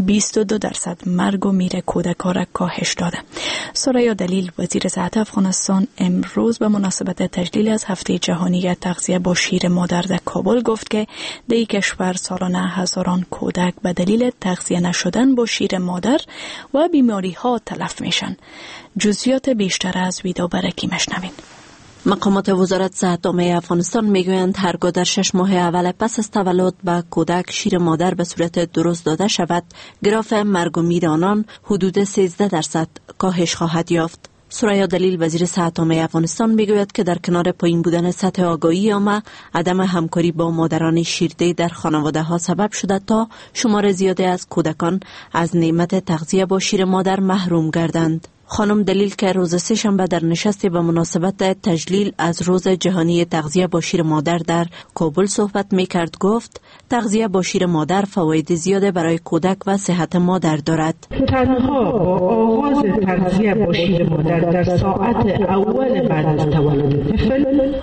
22% مرگ و میر کودکان را کاهش داده. ثریا دلیل وزیر صحت افغانستان امروز به مناسبت تجلیل از هفته جهانی تغذیه با شیر مادر در کابل گفت که در این کشور سالانه هزاران کودک به دلیل تغذیه نشدن با شیر مادر و بیماری ها تلف میشن. جزئیات بیشتر از ویدا برکی مشنوین. مقامات وزارت صحت عامه افغانستان میگویند هرگاه در 6 ماه اول پس از تولد به کودک شیر مادر به صورت درست داده شود، گراف مرگ و میر آنان حدود 13% کاهش خواهد یافت. ثریا دلیل وزیر صحت عامه افغانستان میگوید که در کنار پایین بودن سطح آگاهی عامه، عدم همکاری با مادران شیرده در خانواده ها سبب شده تا شمار زیادی از کودکان از نعمت تغذیه با شیر مادر محروم گردند. خانم دلیل که روز سه‌شنبه در نشستی به مناسبت تجلیل از روز جهانی تغذیه با شیر مادر در کابل صحبت میکرد گفت تغذیه با شیر مادر فواید زیاده برای کودک و صحت مادر دارد. تنها با آغاز تغذیه با شیر مادر در ساعت اول بعد از تولد طفل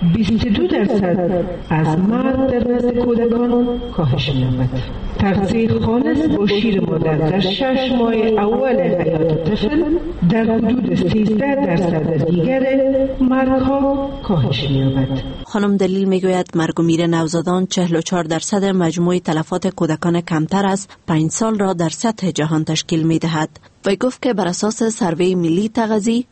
22% از مرگ در نزد کودکان کاهش می‌یابد. تغذیه خالص با شیر مادر در 6 ماه اول حیات طفل در حدود 13% دیگر مرگ‌ها کاهش می‌یابد. خانم دلیل میگوید مرگ و میر نوزادان 44% مجموع تلفات کودکان کمتر از 5 سال را در سطح جهان تشکیل می‌دهد. وی گفت که بر اساس سروی ملی تغذیه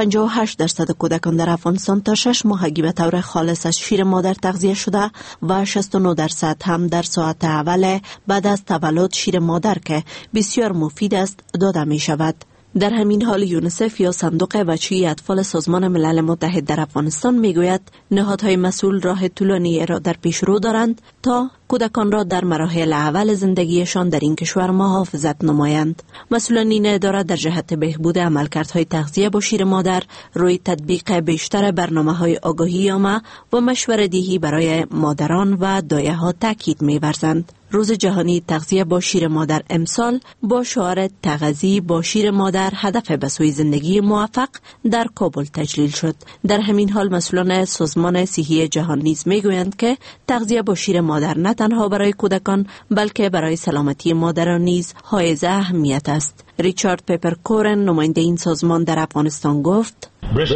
58% کودکان در افغانستان تا 6 ماهگی به طور خالص از شیر مادر تغذیه شده و 69% هم در ساعت اول بعد از تولد شیر مادر که بسیار مفید است داده می شود. در همین حال یونیسف یا صندوق بچه اطفال سازمان ملل متحد در افغانستان میگوید نهادهای مسئول راه طولانی را در پیش رو دارند تا کودکان را در مراحل اول زندگیشان در این کشور محافظت نمایند. مسئولان این اداره در جهت بهبود عملکردهای تغذیه با شیر مادر روی تطبیق بیشتر برنامه‌های آگاهی عامه و مشوره‌دهی برای مادران و دایه‌ها تاکید می‌ورزند. روز جهانی تغذیه با شیر مادر امسال با شعار تغذیه با شیر مادر هدف به سوی زندگی موفق در کابل تجلیل شد. در همین حال مسئولان سازمان صحی جهان نیز میگویند که تغذیه با شیر مادر نه تنها برای کودکان بلکه برای سلامتی مادران نیز حائز اهمیت است. ریچارد پپرکورن نماینده این سازمان در افغانستان گفت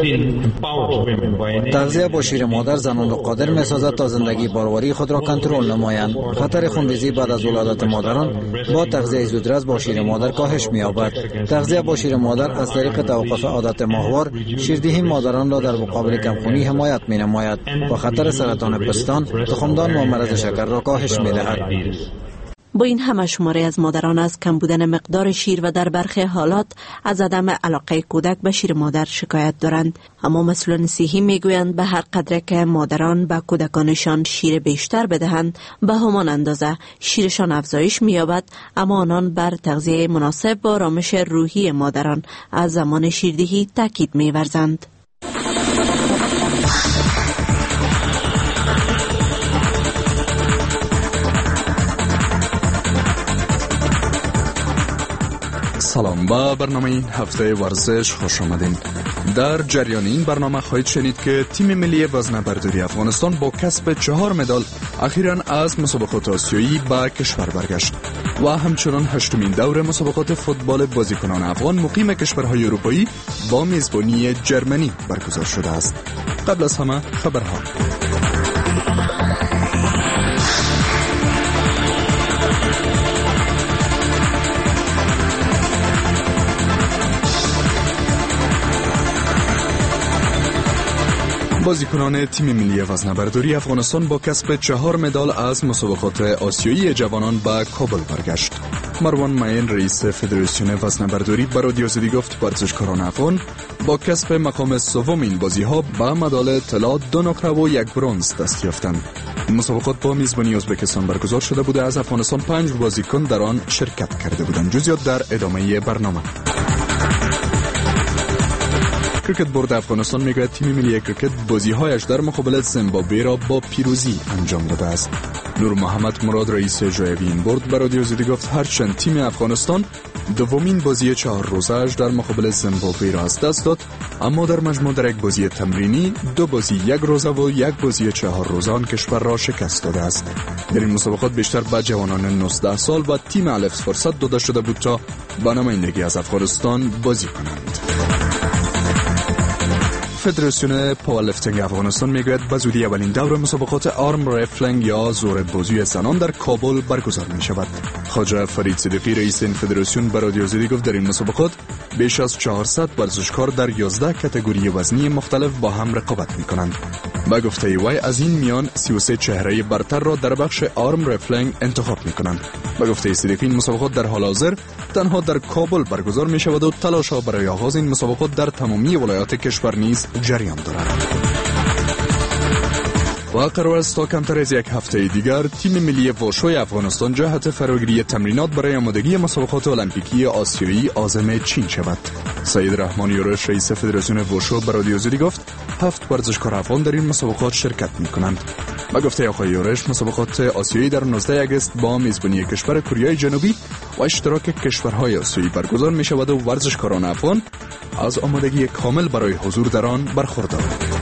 تغذیه با شیر مادر زنان را قادر می‌سازد تا زندگی باروری خود را کنترل نمایند. خطر خونریزی بعد از ولادت مادران با تغذیه زودرس با شیر مادر کاهش می‌یابد. تغذیه با شیر مادر از طریق توقف عادت ماهوار شیردهی مادران را در مقابل کمخونی حمایت می‌نماید و خطر سرطان پستان، تخمدان و مرض شکر را کاهش می‌دهد. با این همه شماره از مادران از کم بودن مقدار شیر و در برخی حالات از عدم علاقه کودک به شیر مادر شکایت دارند. اما مسئولان صحی میگویند به هر قدر که مادران به کودکانشان شیر بیشتر بدهند به همان اندازه شیرشان افزایش می‌یابد، اما آنان بر تغذیه مناسب و آرامش روحی مادران از زمان شیردهی تاکید می‌ورزند. سلام، با برنامه هفته ورزش خوش آمدین. در جریان این برنامه خواهید شنید که تیم ملی وزنه‌برداری افغانستان با کسب 4 مدال اخیراً از مسابقات آسیایی به کشور برگشت و همچنان 8مین دور مسابقات فوتبال بازیکنان افغان مقیم کشورهای اروپایی با میزبانی جرمنی برگزار شده است. قبل از همه خبرها. بازیکنان تیم ملی وزنه‌برداری افغانستان با کسب 4 مدال از مسابقات آسیایی جوانان به کابل برگشت. مروان معین رئیس فدراسیون وزنه‌برداری به رادیو آزادی گفت ورزشکاران افغان با کسب مقام سوم این بازی‌ها به مدال طلا 2 نقره و 1 برنز دست یافتند. مسابقات با میزبانی ازبکستان برگزار شده بوده. از افغانستان 5 بازیکن در آن شرکت کرده بودند. جزئیات در ادامه برنامه. کرکت بورد افغانستان میگوید تیم ملی کرکت بازی‌هایش در مقابل زیمبابوه را با پیروزی انجام داده است. نور محمد مراد رئیس جایوی این برد به رادیو آزادی گفت هرچند تیم افغانستان دومین بازی 4 روزه‌اش در مقابل زیمبابوه را از دست داد، اما در مجموع در یک بازی تمرینی 2 بازی 1 روزه و 1 بازی 4 روزه آن کشور را شکست داده است. در این مسابقات بیشتر به جوانان 19 سال و تیم الفس فرصت داده شده بود تا به نمایندگی از افغانستان بازی کنند. فدراسیون پاورلیفتینگ افغانستان میگوید به زودی اولین دور مسابقات آرم ریفلینگ یا زور بازوی زنان در کابل برگزار می شود. خواجه فرید صدیقی رئیس این فدراسیون به رادیو آزادی گفت در این مسابقات بیش از 400 ورزشکار در 11 کاتگوری وزنی مختلف با هم رقابت می کنند. با گفته وی از این میان 33 چهره برتر را در بخش آرم ریفلینگ انتخاب می کنند. با گفته صدیقی این مسابقات در حال حاضر تنها در کابل برگزار می شود و تلاش‌ها برای آغاز این مسابقات در تمامی ولایات کشور نیز جریان دارد. و قرار است تا کمتر از یک هفته دیگر تیم ملی واشوی افغانستان جهت فراگیری تمرینات برای آمادگی مسابقات المپیکی آسیایی عازم چین شود. سید رحمان یورش رئیس فدراسیون واشو به رادیو آزادی گفت 7 ورزشکار افغان در این مسابقات شرکت می‌کنند. با گفته آقای یورش مسابقات آسیایی در 19 آگوست با میزبانی کشور کره جنوبی و اشتراک کشورهای آسیایی برگزار می‌شود و ورزشکاران افغان از آمادگی کامل برای حضور در آن برخوردارند.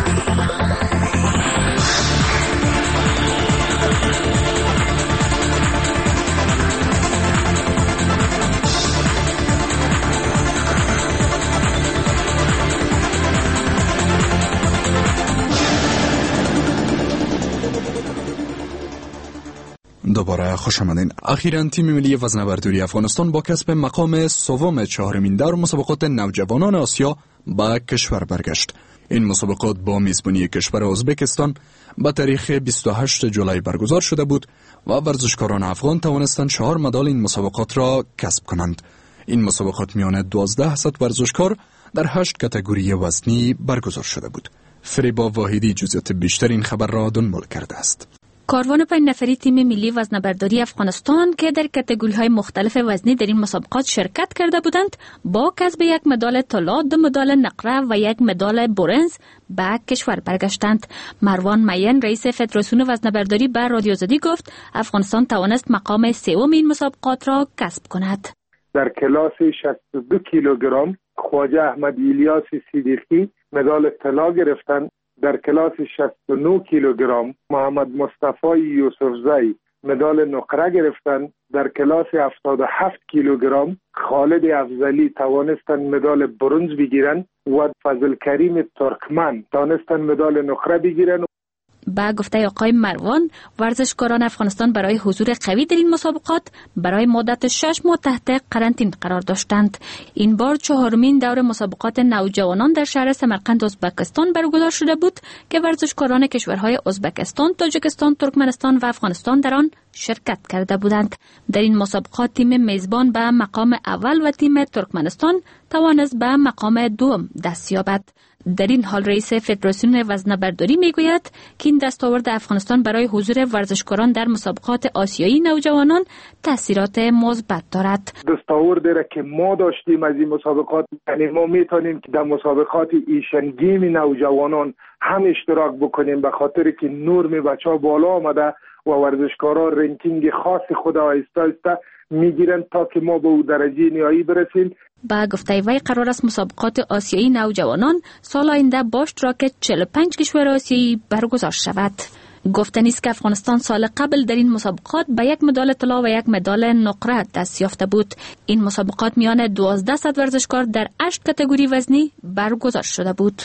دوباره خوش آمدین. اخیراً تیم ملی وزنه‌برداری افغانستان با کسب مقام سوم 4مین دور مسابقات نوجوانان آسیا به کشور برگشت. این مسابقات با میزبانی کشور ازبکستان به تاریخ 28 جولای برگزار شده بود و ورزشکاران افغان توانستند 4 مدال این مسابقات را کسب کنند. این مسابقات میان 1200 ورزشکار در 8 کاتگوری وزنی برگزار شده بود. فریبا واحدی جزئیات بیشتر این خبر را دنبال کرده است. کاروان 5 نفری تیم ملی وزنه‌برداری افغانستان که در کاتگوری‌های مختلف وزنی در این مسابقات شرکت کرده بودند با کسب 1 مدال طلا، 2 مدال نقره و 1 مدال برنز به کشور برگشتند. مروان معین رئیس فدراسیون وزنه‌برداری به رادیو آزادی گفت افغانستان توانست مقام سوم این مسابقات را کسب کند. در کلاس 62 کیلوگرم خواجه احمد الیاس صدیقی مدال طلا گرفتند. در کلاس 69 کیلوگرم محمد مصطفی یوسفزئی مدال نقره گرفتند. در کلاس 77 کیلوگرم خالد افضلی توانستند مدال برنز بگیرند و فضل کریم ترکمن توانستند مدال نقره بگیرند. با گفته آقای مروان ورزشکاران افغانستان برای حضور قوی در این مسابقات برای مدت 6 ماه تحت قرنطینه قرار داشتند. این بار 4مین دور مسابقات نوجوانان در شهر سمرقند ازبکستان برگزار شده بود که ورزشکاران کشورهای ازبکستان، تاجیکستان، ترکمنستان و افغانستان در آن شرکت کرده بودند. در این مسابقات تیم میزبان به مقام اول و تیم ترکمنستان توانست به مقام دوم دست یابد. در این حال رئیس فدراسیون وزنه‌برداری میگوید که این دستاورد افغانستان برای حضور ورزشکاران در مسابقات آسیایی نوجوانان تاثیرات مثبت دارد. دستاوردی را که ما داشتیم از این مسابقات، یعنی ما میتونیم که در مسابقات ایشن گیم نوجوانان هم اشتراک بکنیم به خاطر که نرم بچه‌ها بالا آمده و ورزشکارا رنکینگ خاص خود آهسته آهسته میگیرن تا که ما به اون درجه نهایی برسیم. با گفته وی قرار است مسابقات آسیایی نوجوانان سال آینده با اشتراک 45 کشور آسیایی برگزار شود. گفتنی است که افغانستان سال قبل در این مسابقات به 1 مدال طلا و 1 مدال نقره دست یافته بود. این مسابقات میان 1200 ورزشکار در 8 کاتگوری وزنی برگزار شده بود.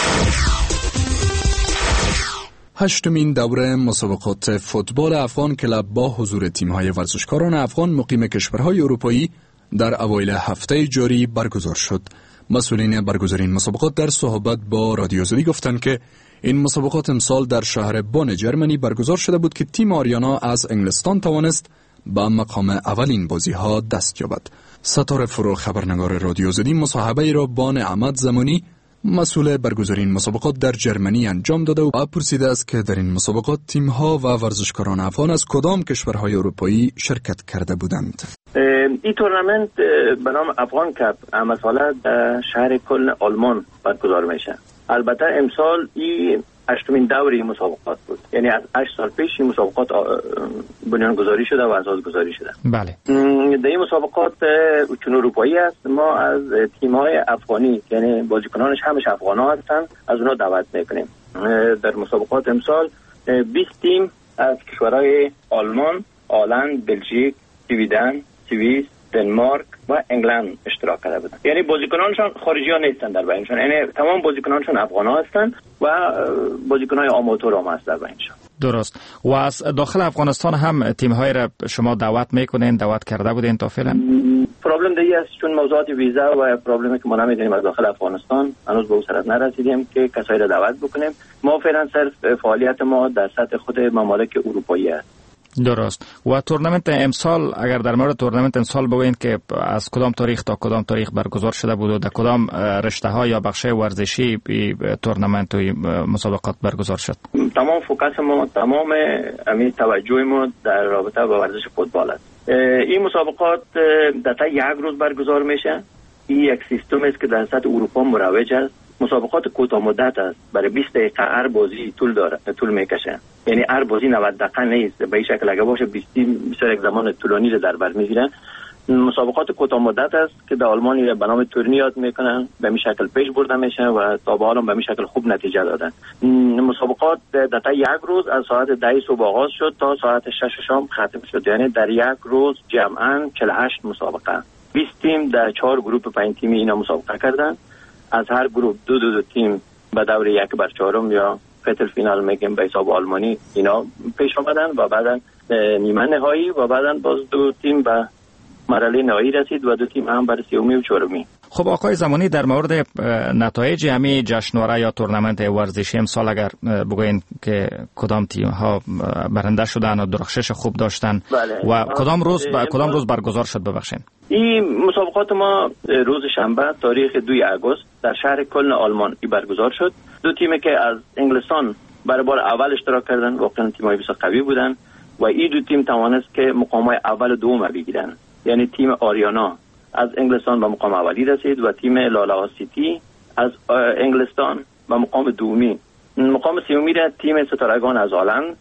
8مین دوره مسابقات فوتبال افغان کلاب با حضور تیم‌های ورزشکاران افغان مقیم کشورهای اروپایی در اوایل هفته جاری برگزار شد. مسئولین برگزاری این مسابقات در صحبت با رادیو آزادی گفتند که این مسابقات امسال در شهر بون جرمنی برگزار شده بود که تیم آریانا از انگلستان توانست به مقام اولین بازی‌ها دست یابد. ستاره فرو خبرنگار رادیو آزادی مصاحبه را با نعمت زمانی مسئول برگزاری این مسابقات در جرمنی انجام داده و پرسیده است که در این مسابقات تیم‌ها و ورزشکاران افغان از کدام کشورهای اروپایی شرکت کرده بودند. این تورنمنت به نام افغان کپ همه ساله در شهر کلن آلمان برگزار میشه. البته امسال این 8مین دور این مسابقات بود. یعنی از 8 سال پیش این مسابقات بنیانگذاری شده و اساسگذاری شده. بله. در این مسابقات چون اروپایی است، ما از تیم‌های افغانی یعنی بازیکنانش همش افغان‌ها هستن، از اونها دعوت می‌کنیم. در مسابقات امسال 20 تیم از کشورهای آلمان، هلند، بلژیک، سوئیدن، سوئیس، دنمارک و انگلند اشتراک کرده بودند. یعنی بازیکنانشون خارجی‌ها نیستن در بینشون، یعنی تمام بازیکنانشون افغان‌ها هستند و بازیکن‌های آماتور هم هست در بینشون. درست. و از داخل افغانستان هم تیم‌های را شما دعوت می‌کنین، دعوت کرده بودین تا فعلا؟ پرابلم دیگه است، چون موضوعات ویزا و پرابلمی که ما نمی‌دونیم از داخل افغانستان هنوز به اون سرت نرسیدیم که کسایی را دعوت بکنیم. ما فعلا صرف فعالیت ما در سطح خود ممالک اروپایی است. درست. و تورنمنت امسال، اگر در مورد تورنمنت امسال بگوین که از کدام تاریخ تا کدام تاریخ برگزار شده بود و در کدام رشته ها یا بخش ورزشی تورنمنت و مسابقات برگزار شد؟ تمام فوکس ما، تمام توجه ما در رابطه با ورزش فوتبال است. این مسابقات در طی یک روز برگزار میشه. این یک سیستم است که در سطح اروپا مروج است. مسابقات کوتاه مدت است، برای 20 دقیقه هر بازی طول میکشه. یعنی هر بازی 90 دقیقه نیست، به این شکل اگه باشه 20 بسیار یک زمان طولانی رو در بر میگیره. مسابقات کوتاه مدت است که در آلمان به نام تورنی یاد میکنن، به این شکل پیش برده میشه و تا به حال به این شکل خوب نتیجه دادن. مسابقات در طی یک روز از ساعت 10 صبح آغاز شد تا ساعت 6 شام ختم شد. یعنی در یک روز جمعاً 48 مسابقه. 20 تیم در 4 گروه 5 تیمی اینا مسابقه کردن. از هر گروه دو تیم به دور 1/4 یا فتل فینال میگیم به حساب آلمانی اینا پیش آمدن و بعدن نیمه نهایی و بعدن باز 2 تیم به مرحله نهایی رسید و 2 تیم هم برای سومی و چهارمی. خب آقای زمانی، در مورد نتایج همین جشنواره یا تورنمنت ورزشی امسال اگر بگوین که کدام تیم ها برنده شدن و درخشش خوب داشتن و کدام روز برگزار شد ببخشید؟ این مسابقات ما روز شنبه تاریخ 2 آگوست در شهر کلن آلمان برگزار شد. 2 تیمی که از انگلستان برای بار اول اشتراک کردن، واقعا تیم‌های بسیار قوی بودن و این 2 تیم توانست که مقام‌های اول و دوم بگیرن. یعنی تیم آریانا از انگلستان به مقام اولی رسید و تیم لالا سیتی از انگلستان به مقام دومی. مقام سومی را تیم ستارگان از هلند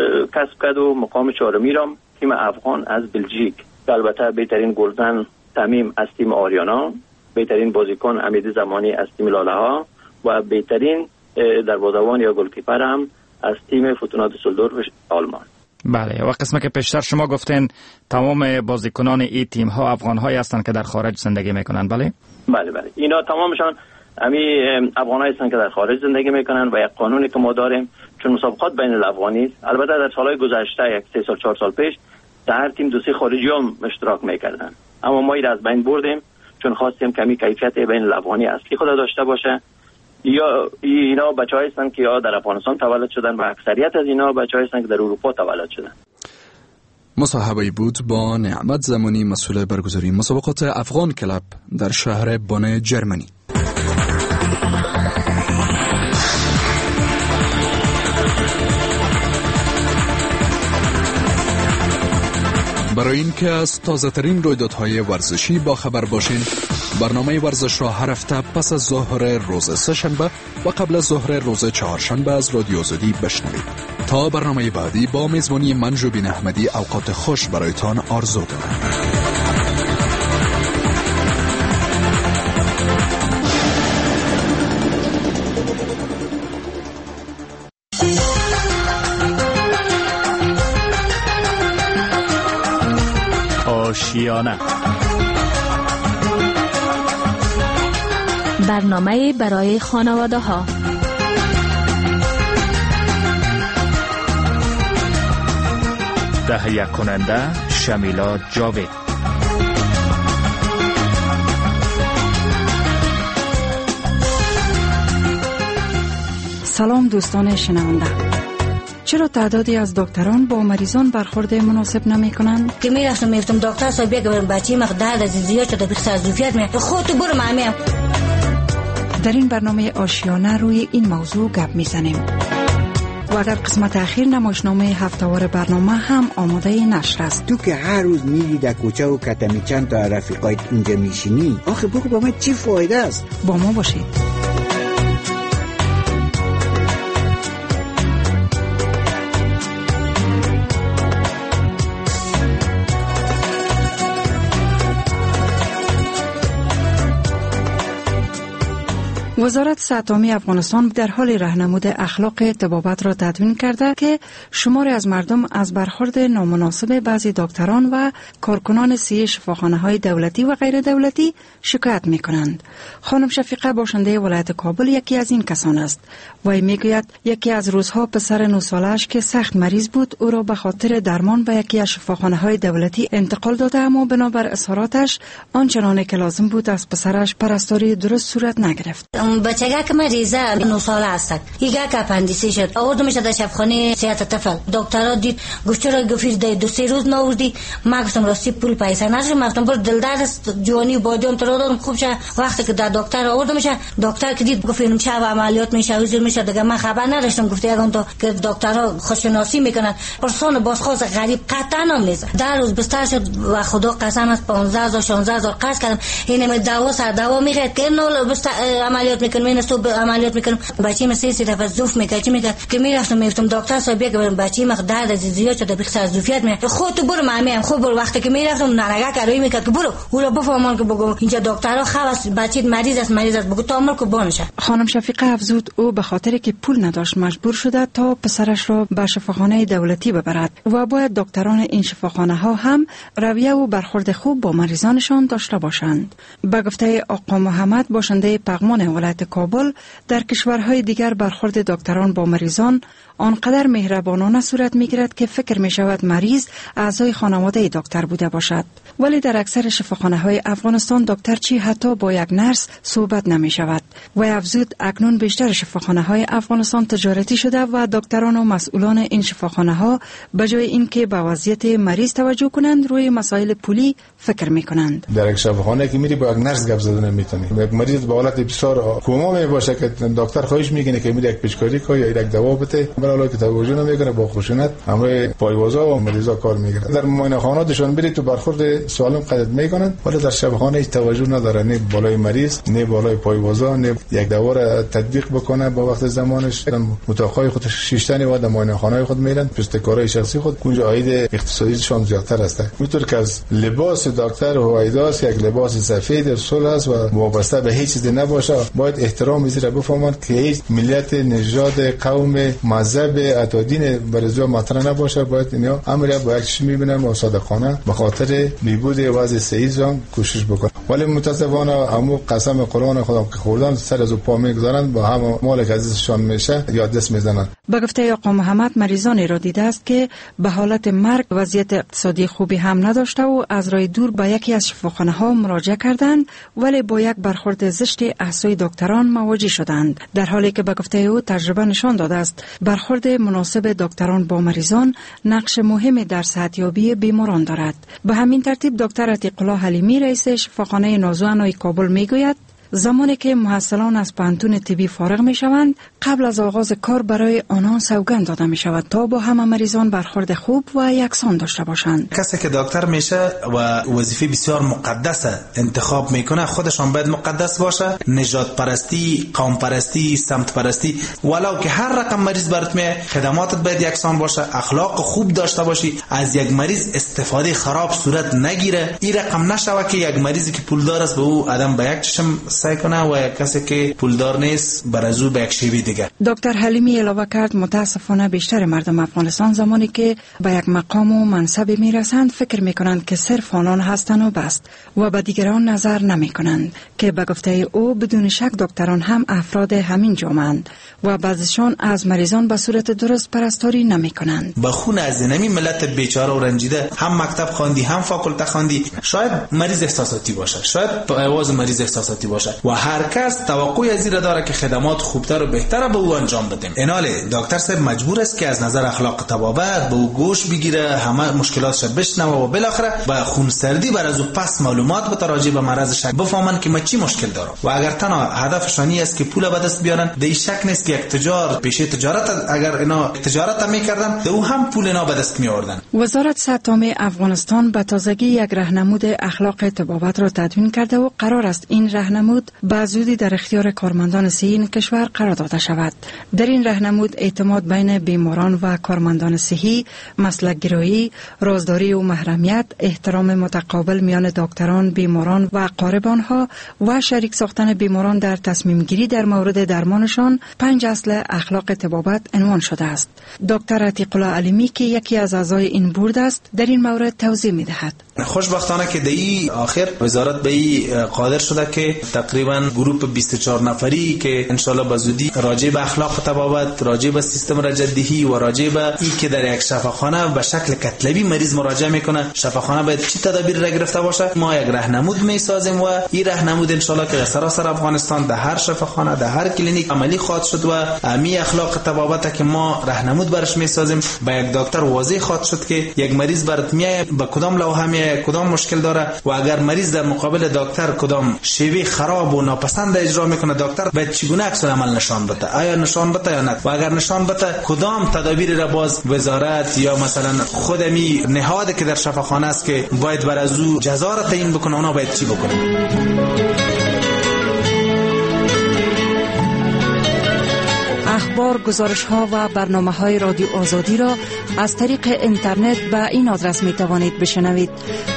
کسب کرد و مقام چهارمی را تیم افغان از بلژیک. البته بهترین گلزن تمیم از تیم آریانا، بهترین بازیکن امید زمانی از تیم لالاها و بهترین دروازه‌بان یا گلکیپر هم از تیم فتونات سولدورف آلمان. بله. و قسمت که پیشتر شما گفتین تمام بازیکنان این تیم ها افغان هایی هستند که در خارج زندگی میکنن، بله؟ بله. اینا تمامشان افغانایی هستند که در خارج زندگی میکنن و یک قانونی که ما داریم، چون مسابقات بین الافغانی است. البته در سالهای گذشته 3 سال 4 سال پیش در هر تیم 2-3 خارجی هم اشتراک میکردن، اما ما این از بین بردیم چون خواستیم کمی کیفیت بین الافغانی اصلی خود داشته باشه. یا اینا بچه‌هایی هستند که یا در افغانستان تولد شدن و اکثریت از اینا بچه‌هایی هستند که در اروپا تولد شدن. مصاحبه بود با نعمت زمانی، مسئول برگزاری مسابقات افغان کلاب در شهر بن جرمنی. برای اینکه از تازه ترین رویدادهای ورزشی با خبر باشین، برنامه ورزش را هر هفته پس از ظهر روز سه‌شنبه و قبل از ظهر روز چهارشنبه از رادیو آزادی بشنوید. تا برنامه بعدی با میزبانی من جوبین احمدی اوقات خوش برایتان آرزو دارم. آشیانه، برنامه برای خانواده ها. تهیه کننده شمیلا جاوید. سلام دوستان شنونده. چرا تعدادی از دکتران با مریضان برخورد مناسب نمی کنند؟ که میرفتم دکتر صاحب بگم بچه مقدار از زیاد شده بخص ظرفیت می خودت برو معمیم. در این برنامه آشیانه روی این موضوع گپ میزنیم و در قسمت اخیر نمایشنامه هفته‌وار برنامه هم آماده نشر است. تو که هر روز میری در کوچه و کتمی چند تا رفیقایت اونجا میشینی، آخه بگو با من چی فایده است؟ با ما باشید. وزارت صحت عامه افغانستان در حال راهنمود اخلاق طبابت را تدوین کرده که شماری از مردم از برخورد نامناسب بعضی دکتران و کارکنان شفاخانه‌های دولتی و غیر دولتی شکایت می‌کنند. خانم شفیقه باشنده ولایت کابل یکی از این کسان است. وی میگوید یکی از روزها پسر 9 سالش که سخت مریض بود او را به خاطر درمان به یکی از شفاخانه‌های دولتی انتقال داده، اما بنابر اظهاراتش آنچنانی که لازم بود از پسرش پرستاری درست صورت نگرفت. بچگاه که مریضه 9 ساله است. ایگه که اپندیسی شد. آوردمش در شفاخانه صحت طفل. دکترها دید گفت چرا گفت 2-3 روز نوردی. ما گفتم راستی پول پیسه نداشتم. گفتم برو دلدار است جوانی بادیام تو رو دادم خوب شه. وقتی که در دکتر آوردمش دکتر که دید گفت این چه عملیات میشه وزیر میشه دیگه من خبر نداشتم. گفت اگه تو که دکترها خودشناسی میکنن پرسون بازخواست غریب قطعا نمیزه. در روز بستر شد و خدا قسم است 15000 16000 قرض کردم. اینم دوا سر دوا میگه که نو بست عملیات میکنم این است عملیات میکنم. بچه‌م 3 دفعه زوف میگه چی میگه که میرفتم میگفتم دکتر صاحب بگم بچه‌م درد زیاد شده بخص زوفیت می خودت برو معمیم خوب برو. وقتی که میرفتم ننگا کاری میکرد که برو او رو بفهمون که بگو اینجا دکترها خواست بچه مریض است بگو تعامل کو بونشه. خانم شفیقه افزود او به خاطر که پول نداشت مجبور شده تا پسرش را به شفاخانه دولتی ببرد و باید دکتران این شفاخانه ها هم رویه و برخورد خوب با مریضانشان داشته باشند. به گفته آقا محمد باشنده پغمان ولایت کابل، در کشورهای دیگر برخورد دکتران با مریضان آنقدر مهربانانه صورت میگیرد که فکر می شود مریض اعضای خانواده دکتر بوده باشد، ولی در اکثر شفاخانه‌های افغانستان دکتر چی حتی با یک نرس صحبت نمی شود. و افزود اکنون بیشتر شفاخانه‌های افغانستان تجارتی شده و دکتران و مسئولان این شفاخانه‌ها به جای اینکه به وضعیت مریض توجه کنند روی مسائل پولی فکر می کنند. در یک شفاخانه که میری با یک نرس گپ زدن نمیتونی. یک مریض با حالت بسیار کوما می باشه که دکتر خواهش میکنه که میره یک پیشکاری کنه یا یک دوا بده، برای که توجه نمیکنه با خشونت همراه پایوازا و مریضا کار میگیره. در معاینه‌خانه‌شان بری تو برخورد سالم قدرت میکنن، ولی در شفاخانه هیچ توجه نداره، نه بالای مریض نه بالای پایوازا، نه یک دوا را تطبیق بکنه با وقت زمانش. متاخای خودش شیشتنی و در معاینه‌خانه خود میرن، پستکارای شخصی خود اونجا عاید اقتصادیشان زیادتر است. میتونه که از لباس دکتر هوایداس یک لباس سفید صلح است و وابسته به هیچ چیزی نباشه. باید احترام زیرا بفهمند که هیچ ملت، نژاد، قوم، مذهب، اتادین برزو مطرح نباشه. باید اینا امر با یک چیز میبینم و صادقانه به خاطر میبود وضع صحیح جان کوشش بکنه. ولی متاسفانه همو قسم قرآن خدا که خوردن سر از پا میگذارن با هم مال که ازشان میشه یا دست میزنن. به گفته آقا محمد مریضانی را دیده است که به حالت مرگ وضعیت اقتصادی خوبی هم نداشته و از راه دور به یکی از شفاخانه ها مراجعه کردند، ولی با یک برخورد زشت احسای دکتران مواجه شدند، در حالی که به گفته او تجربه نشان داده است برخورد مناسب دکتران با مریضان نقش مهمی در صحتیابی بیماران دارد. به همین ترتیب دکتر عتیق الله حلیمی رئیس شفاخانه نازوانای کابل میگوید زمانی که محصلان از پانتون طبی فارغ می شوند قبل از آغاز کار برای آنان سوگند داده می شود تا با همه مریضان برخورد خوب و یکسان داشته باشند. کسی که دکتر میشه و وظیفه بسیار مقدسه انتخاب میکنه، خودشان باید مقدس باشه. نژاد پرستی، قوم پرستی، سمت پرستی، ولو که هر رقم مریض برات می خدماتت باید یکسان باشه، اخلاق خوب داشته باشی، از یک مریض استفاده خراب صورت نگیره. این رقم نشوه که یک مریضی که پولدار است به او آدم به یک چشم سعی کنه و کسی که پولدار نیست برازو به یک شیوه دیگه. دکتر حلیمی علاوه کرد متاسفانه بیشتر مردم افغانستان زمانی که به یک مقام و منصبی میرسند فکر میکنند که صرف آنان هستند و بس و به دیگران نظر نمیکنند، که به گفته او بدون شک دکتران هم افراد همین جامعه‌اند و بعضیشان از مریضان به صورت درست پرستاری نمیکنند. به خون از اینمی ملت بیچاره و رنجیده هم مکتب خواندی هم فاکولته خواندی، شاید مریض احساساتی باشه، شاید آواز مریض احساساتی باشه و هر کس توقعی از این داره که خدمات خوبتر و بهتر به او انجام بدیم. ایناله دکتر صاحب مجبور است که از نظر اخلاق طبابت به او گوش بگیره، همه مشکلاتش بشنوه و بالاخره با خونسردی بر از او پس معلومات به راجع به مرضش بفهمن که ما چی مشکل داره. و اگر تنها هدفشانی است که پول به دست بیارن، دی شک نیست که یک تجار پیشه تجارت اگر اینا تجارت میکردن دو هم پول اینا به دست میآوردن. وزارت صحت عامه افغانستان به تازگی یک راهنمود اخلاق طبابت را تدوین کرده و قرار است این راهنمود راهنمود به زودی در اختیار کارمندان صحی این کشور قرار داده شود. در این راهنمود اعتماد بین بیماران و کارمندان صحی، مسلک گرایی، رازداری و محرمیت، احترام متقابل میان دکتران، بیماران و قاربانها و شریک ساختن بیماران در تصمیم گیری در مورد درمانشان 5 اصل اخلاق طبابت عنوان شده است. دکتر عتیق الله علیمی که یکی از اعضای این بورد است در این مورد توضیح می‌دهد. خوشبختانه که دی آخر وزارت به قادر شده که تقریبا گروپ 24 نفری که انشالله به زودی راجع به اخلاق طبابت، راجع به سیستم رجدهی و راجع به این که در یک شفاخانه به شکل کتلبی مریض مراجعه میکنه، شفاخانه باید چی تدابیر را گرفته باشه، ما یک راهنمود میسازیم و این راهنمود انشالله که در سراسر افغانستان در هر شفاخانه، در هر کلینیک عملی خواهد شد و امی اخلاق طبابت که ما راهنمود برش میسازیم به یک دکتر واضح خواهد شد که یک مریض برات میاد به کدام لوحه میاد، کدام مشکل داره و اگر مریض در مقابل دکتر کدام شیوه خراب و ناپسند اجرا میکنه، دکتر باید چگونه عکس العمل نشان بده، آیا نشان بده یا نه، و اگر نشان بده کدام تدابیر را باز وزارت یا مثلا خودمی نهاد که در شفاخانه است که باید بر از او جزا را تعیین بکنه، اونا باید چی بکنه. اخبار، گزارش‌ها و برنامه‌های رادیو آزادی را از طریق اینترنت به این آدرس می‌توانید بشنوید: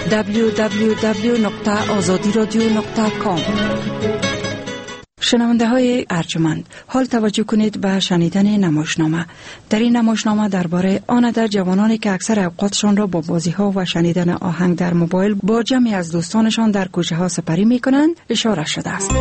www.azadiradio.com. شنونده های ارجمند، حال توجه کنید به شنیدن نمایشنامه. در این نمایشنامه درباره آن در جوانانی که اکثر اوقاتشان را با بازی‌ها و شنیدن آهنگ در موبایل با جمعی از دوستانشان در کوچه‌ها سپری می‌کنند اشاره شده است.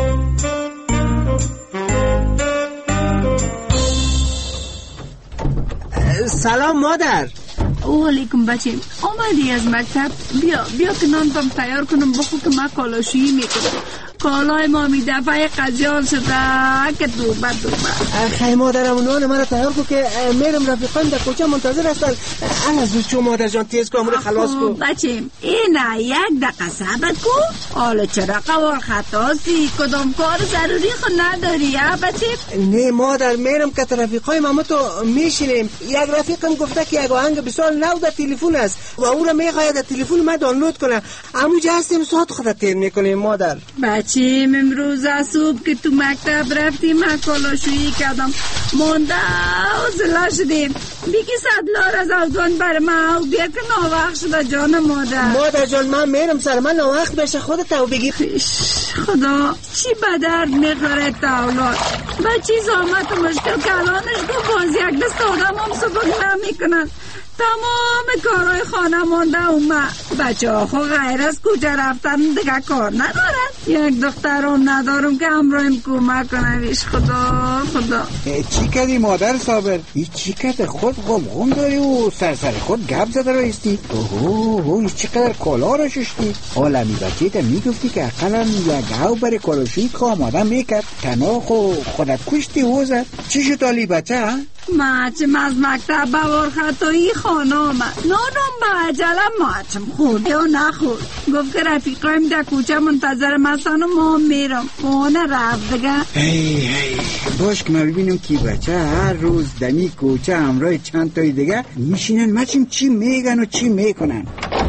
سلام مادر. علیکم بچه، آمدی از مکتب؟ بیا که نان بام تیار کنم بخو که من کالاشویی میکنم. کالای ما می دفعه قضیان شده که دوبه خیلی مادرم اونوان من را تیار کن که میرم رفیقان در کوچه منتظر هستن. از دو چون مادر جان تیز کن خلاص کن. بچه اینه یک دقیقه صبر کن. حالا چرا قوار خطاسی؟ کدام کار ضروری خود نداری بچه؟ نه مادر، میرم که رفیقای ما تو میشینیم. یک رفیقم گفته که یک آهنگ بسیار نو در تلفن است و او را میخواید در تلفن ما دانلود کنه. همونجا هستیم ساعت خود تیر میکنیم مادر. بچه امروز صبح که تو مکتب رفتیم کالاشویی کردم مونده و زلا شدیم. بیکی صدلار از اوزان بر ما بیا که ناوقت شده جان مادر جان من میرم سر من ناوقت بشه خودت تو بگی. خدا چی بدرد میخوره تاولاد بچه زامت و مشکل کلانش گو باز یک دست آدم هم سبک نمیکنن. تمام کارهای خانه مانده اومه. بچه ها خو غیر از کجا رفتن دیگه کار ندارن. یک دخترم ندارم که همراهیم کمک کنه. ویش خدا چی کردی مادر صابر؟ چی کرده؟ خود غم داری و سر خود گپ زده رایستی؟ اوه چقدر کالا را ششتی. عالمی بچه تا میگفتی که اقلا یک هاو بر کالاشویی که آماده میکرد تنها خودت کشتی وزد. چی شد علی بچه ها؟ ماچم از مکتب بوار خطایی خانه آمد. نانم با عجله ماچم خورد یا نخورد. گفت که رفیقایم در کوچه منتظر مستن و ما میرم. مانه رفت دیگه. باش که ما ببینم که بچه هر روز دمی کوچه همراه چند تای دیگه میشینن ماچم چی میگن و چی میکنن.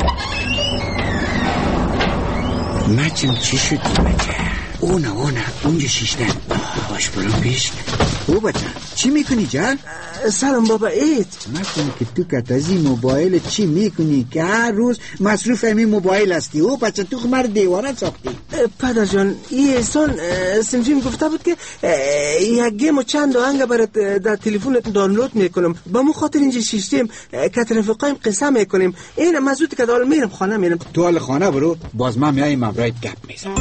ماچم چی شدی بچه؟ اونا اونجا شیشتن. باش برام پیش. او بچه چی میکنی جان؟ سلام بابا عید. مثلا که تو کت از این موبایل چی میکنی که هر روز مصروف همین موبایل هستی؟ او بچه تو خمر دیوانه ساختی. پدر جان این احسان سنفیم گفته بود که یک گیم و چند آهنگ برات در تلفنت دانلود میکنم. با مو خاطر اینجا شیشتیم که رفیقایم قصه میکنیم. این مزود که دال میرم خانه میرم. تو حال خانه برو باز من میایم امرایت گپ میزنم.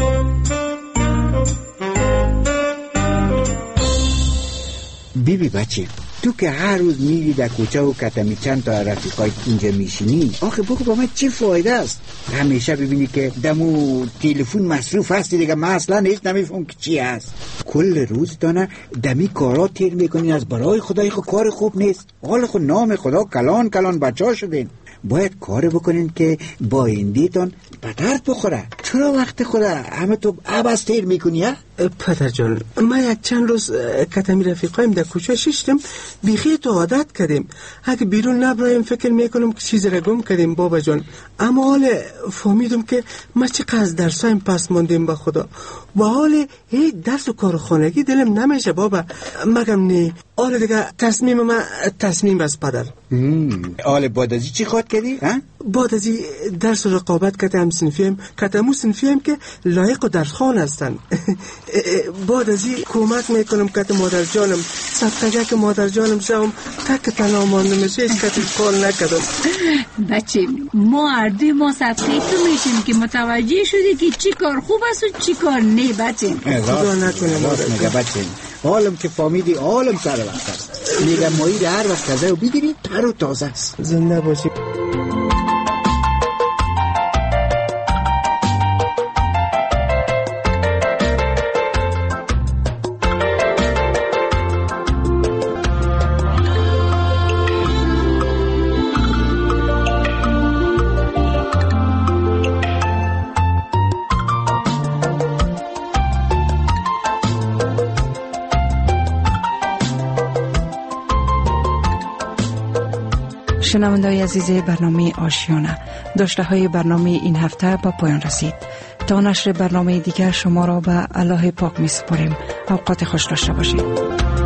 بیبی بچه تو که هر روز میری در کوچه و کتمی چند تا رفیقای اینجا میشینی آخه بگو با من چی فایده است؟ همیشه ببینی که دمو تلفن مصروف هستی دیگه. من اصلا هیچ نمیفهم که چی هست. کل روز دانه دمی کارا تیر میکنی از برای خدای خود کار خوب نیست. حال خود نام خدا کلان بچه ها شدین. باید کار بکنین که با ایندیتان به درد بخوره. چرا وقت خدا همه تو عباس تیر میکنی ها؟ پدر جان، ما یک چند روز کتمی رفیقایم در کوچه ششتم بیخی تو عادت کردیم. اگه بیرون نبرایم فکر میکنم که چیز را گم کردیم بابا جان. اما حال فهمیدم که ما چقدر درسایم پس ماندیم با خدا. و حال هیچ درس و کار خانگی دلم نمیشه بابا. مگم نه حال دیگه تصمیم ما تصمیم بس پدر. حال بعد ازی چی خواد کردی؟ بعد ازی درس و رقابت کتم سنفیم کتمو سنفیم که لایق و درخوان هستن. بعد ازی کمک میکنم کت مادر جانم صدقه که مادر جانم شم تک تنها مانده میشه هیچ کتی کار نکردم. بچه ما اردوی ما صدقه تو میشیم که متوجه شدی که چی کار خوب است و چی کار نه بچه. خدا نکنه مادر بچه حالم که فامیلی حالم سر وقت است. میگم مایی هر وقت تازه و بگیری تر و تازه است. زنده باشی. شنونده‌های عزیز برنامه آشیانه، داشته های برنامه این هفته با پایان رسید. تا نشر برنامه دیگر شما را به الله پاک می سپاریم. اوقات خوش داشته باشید.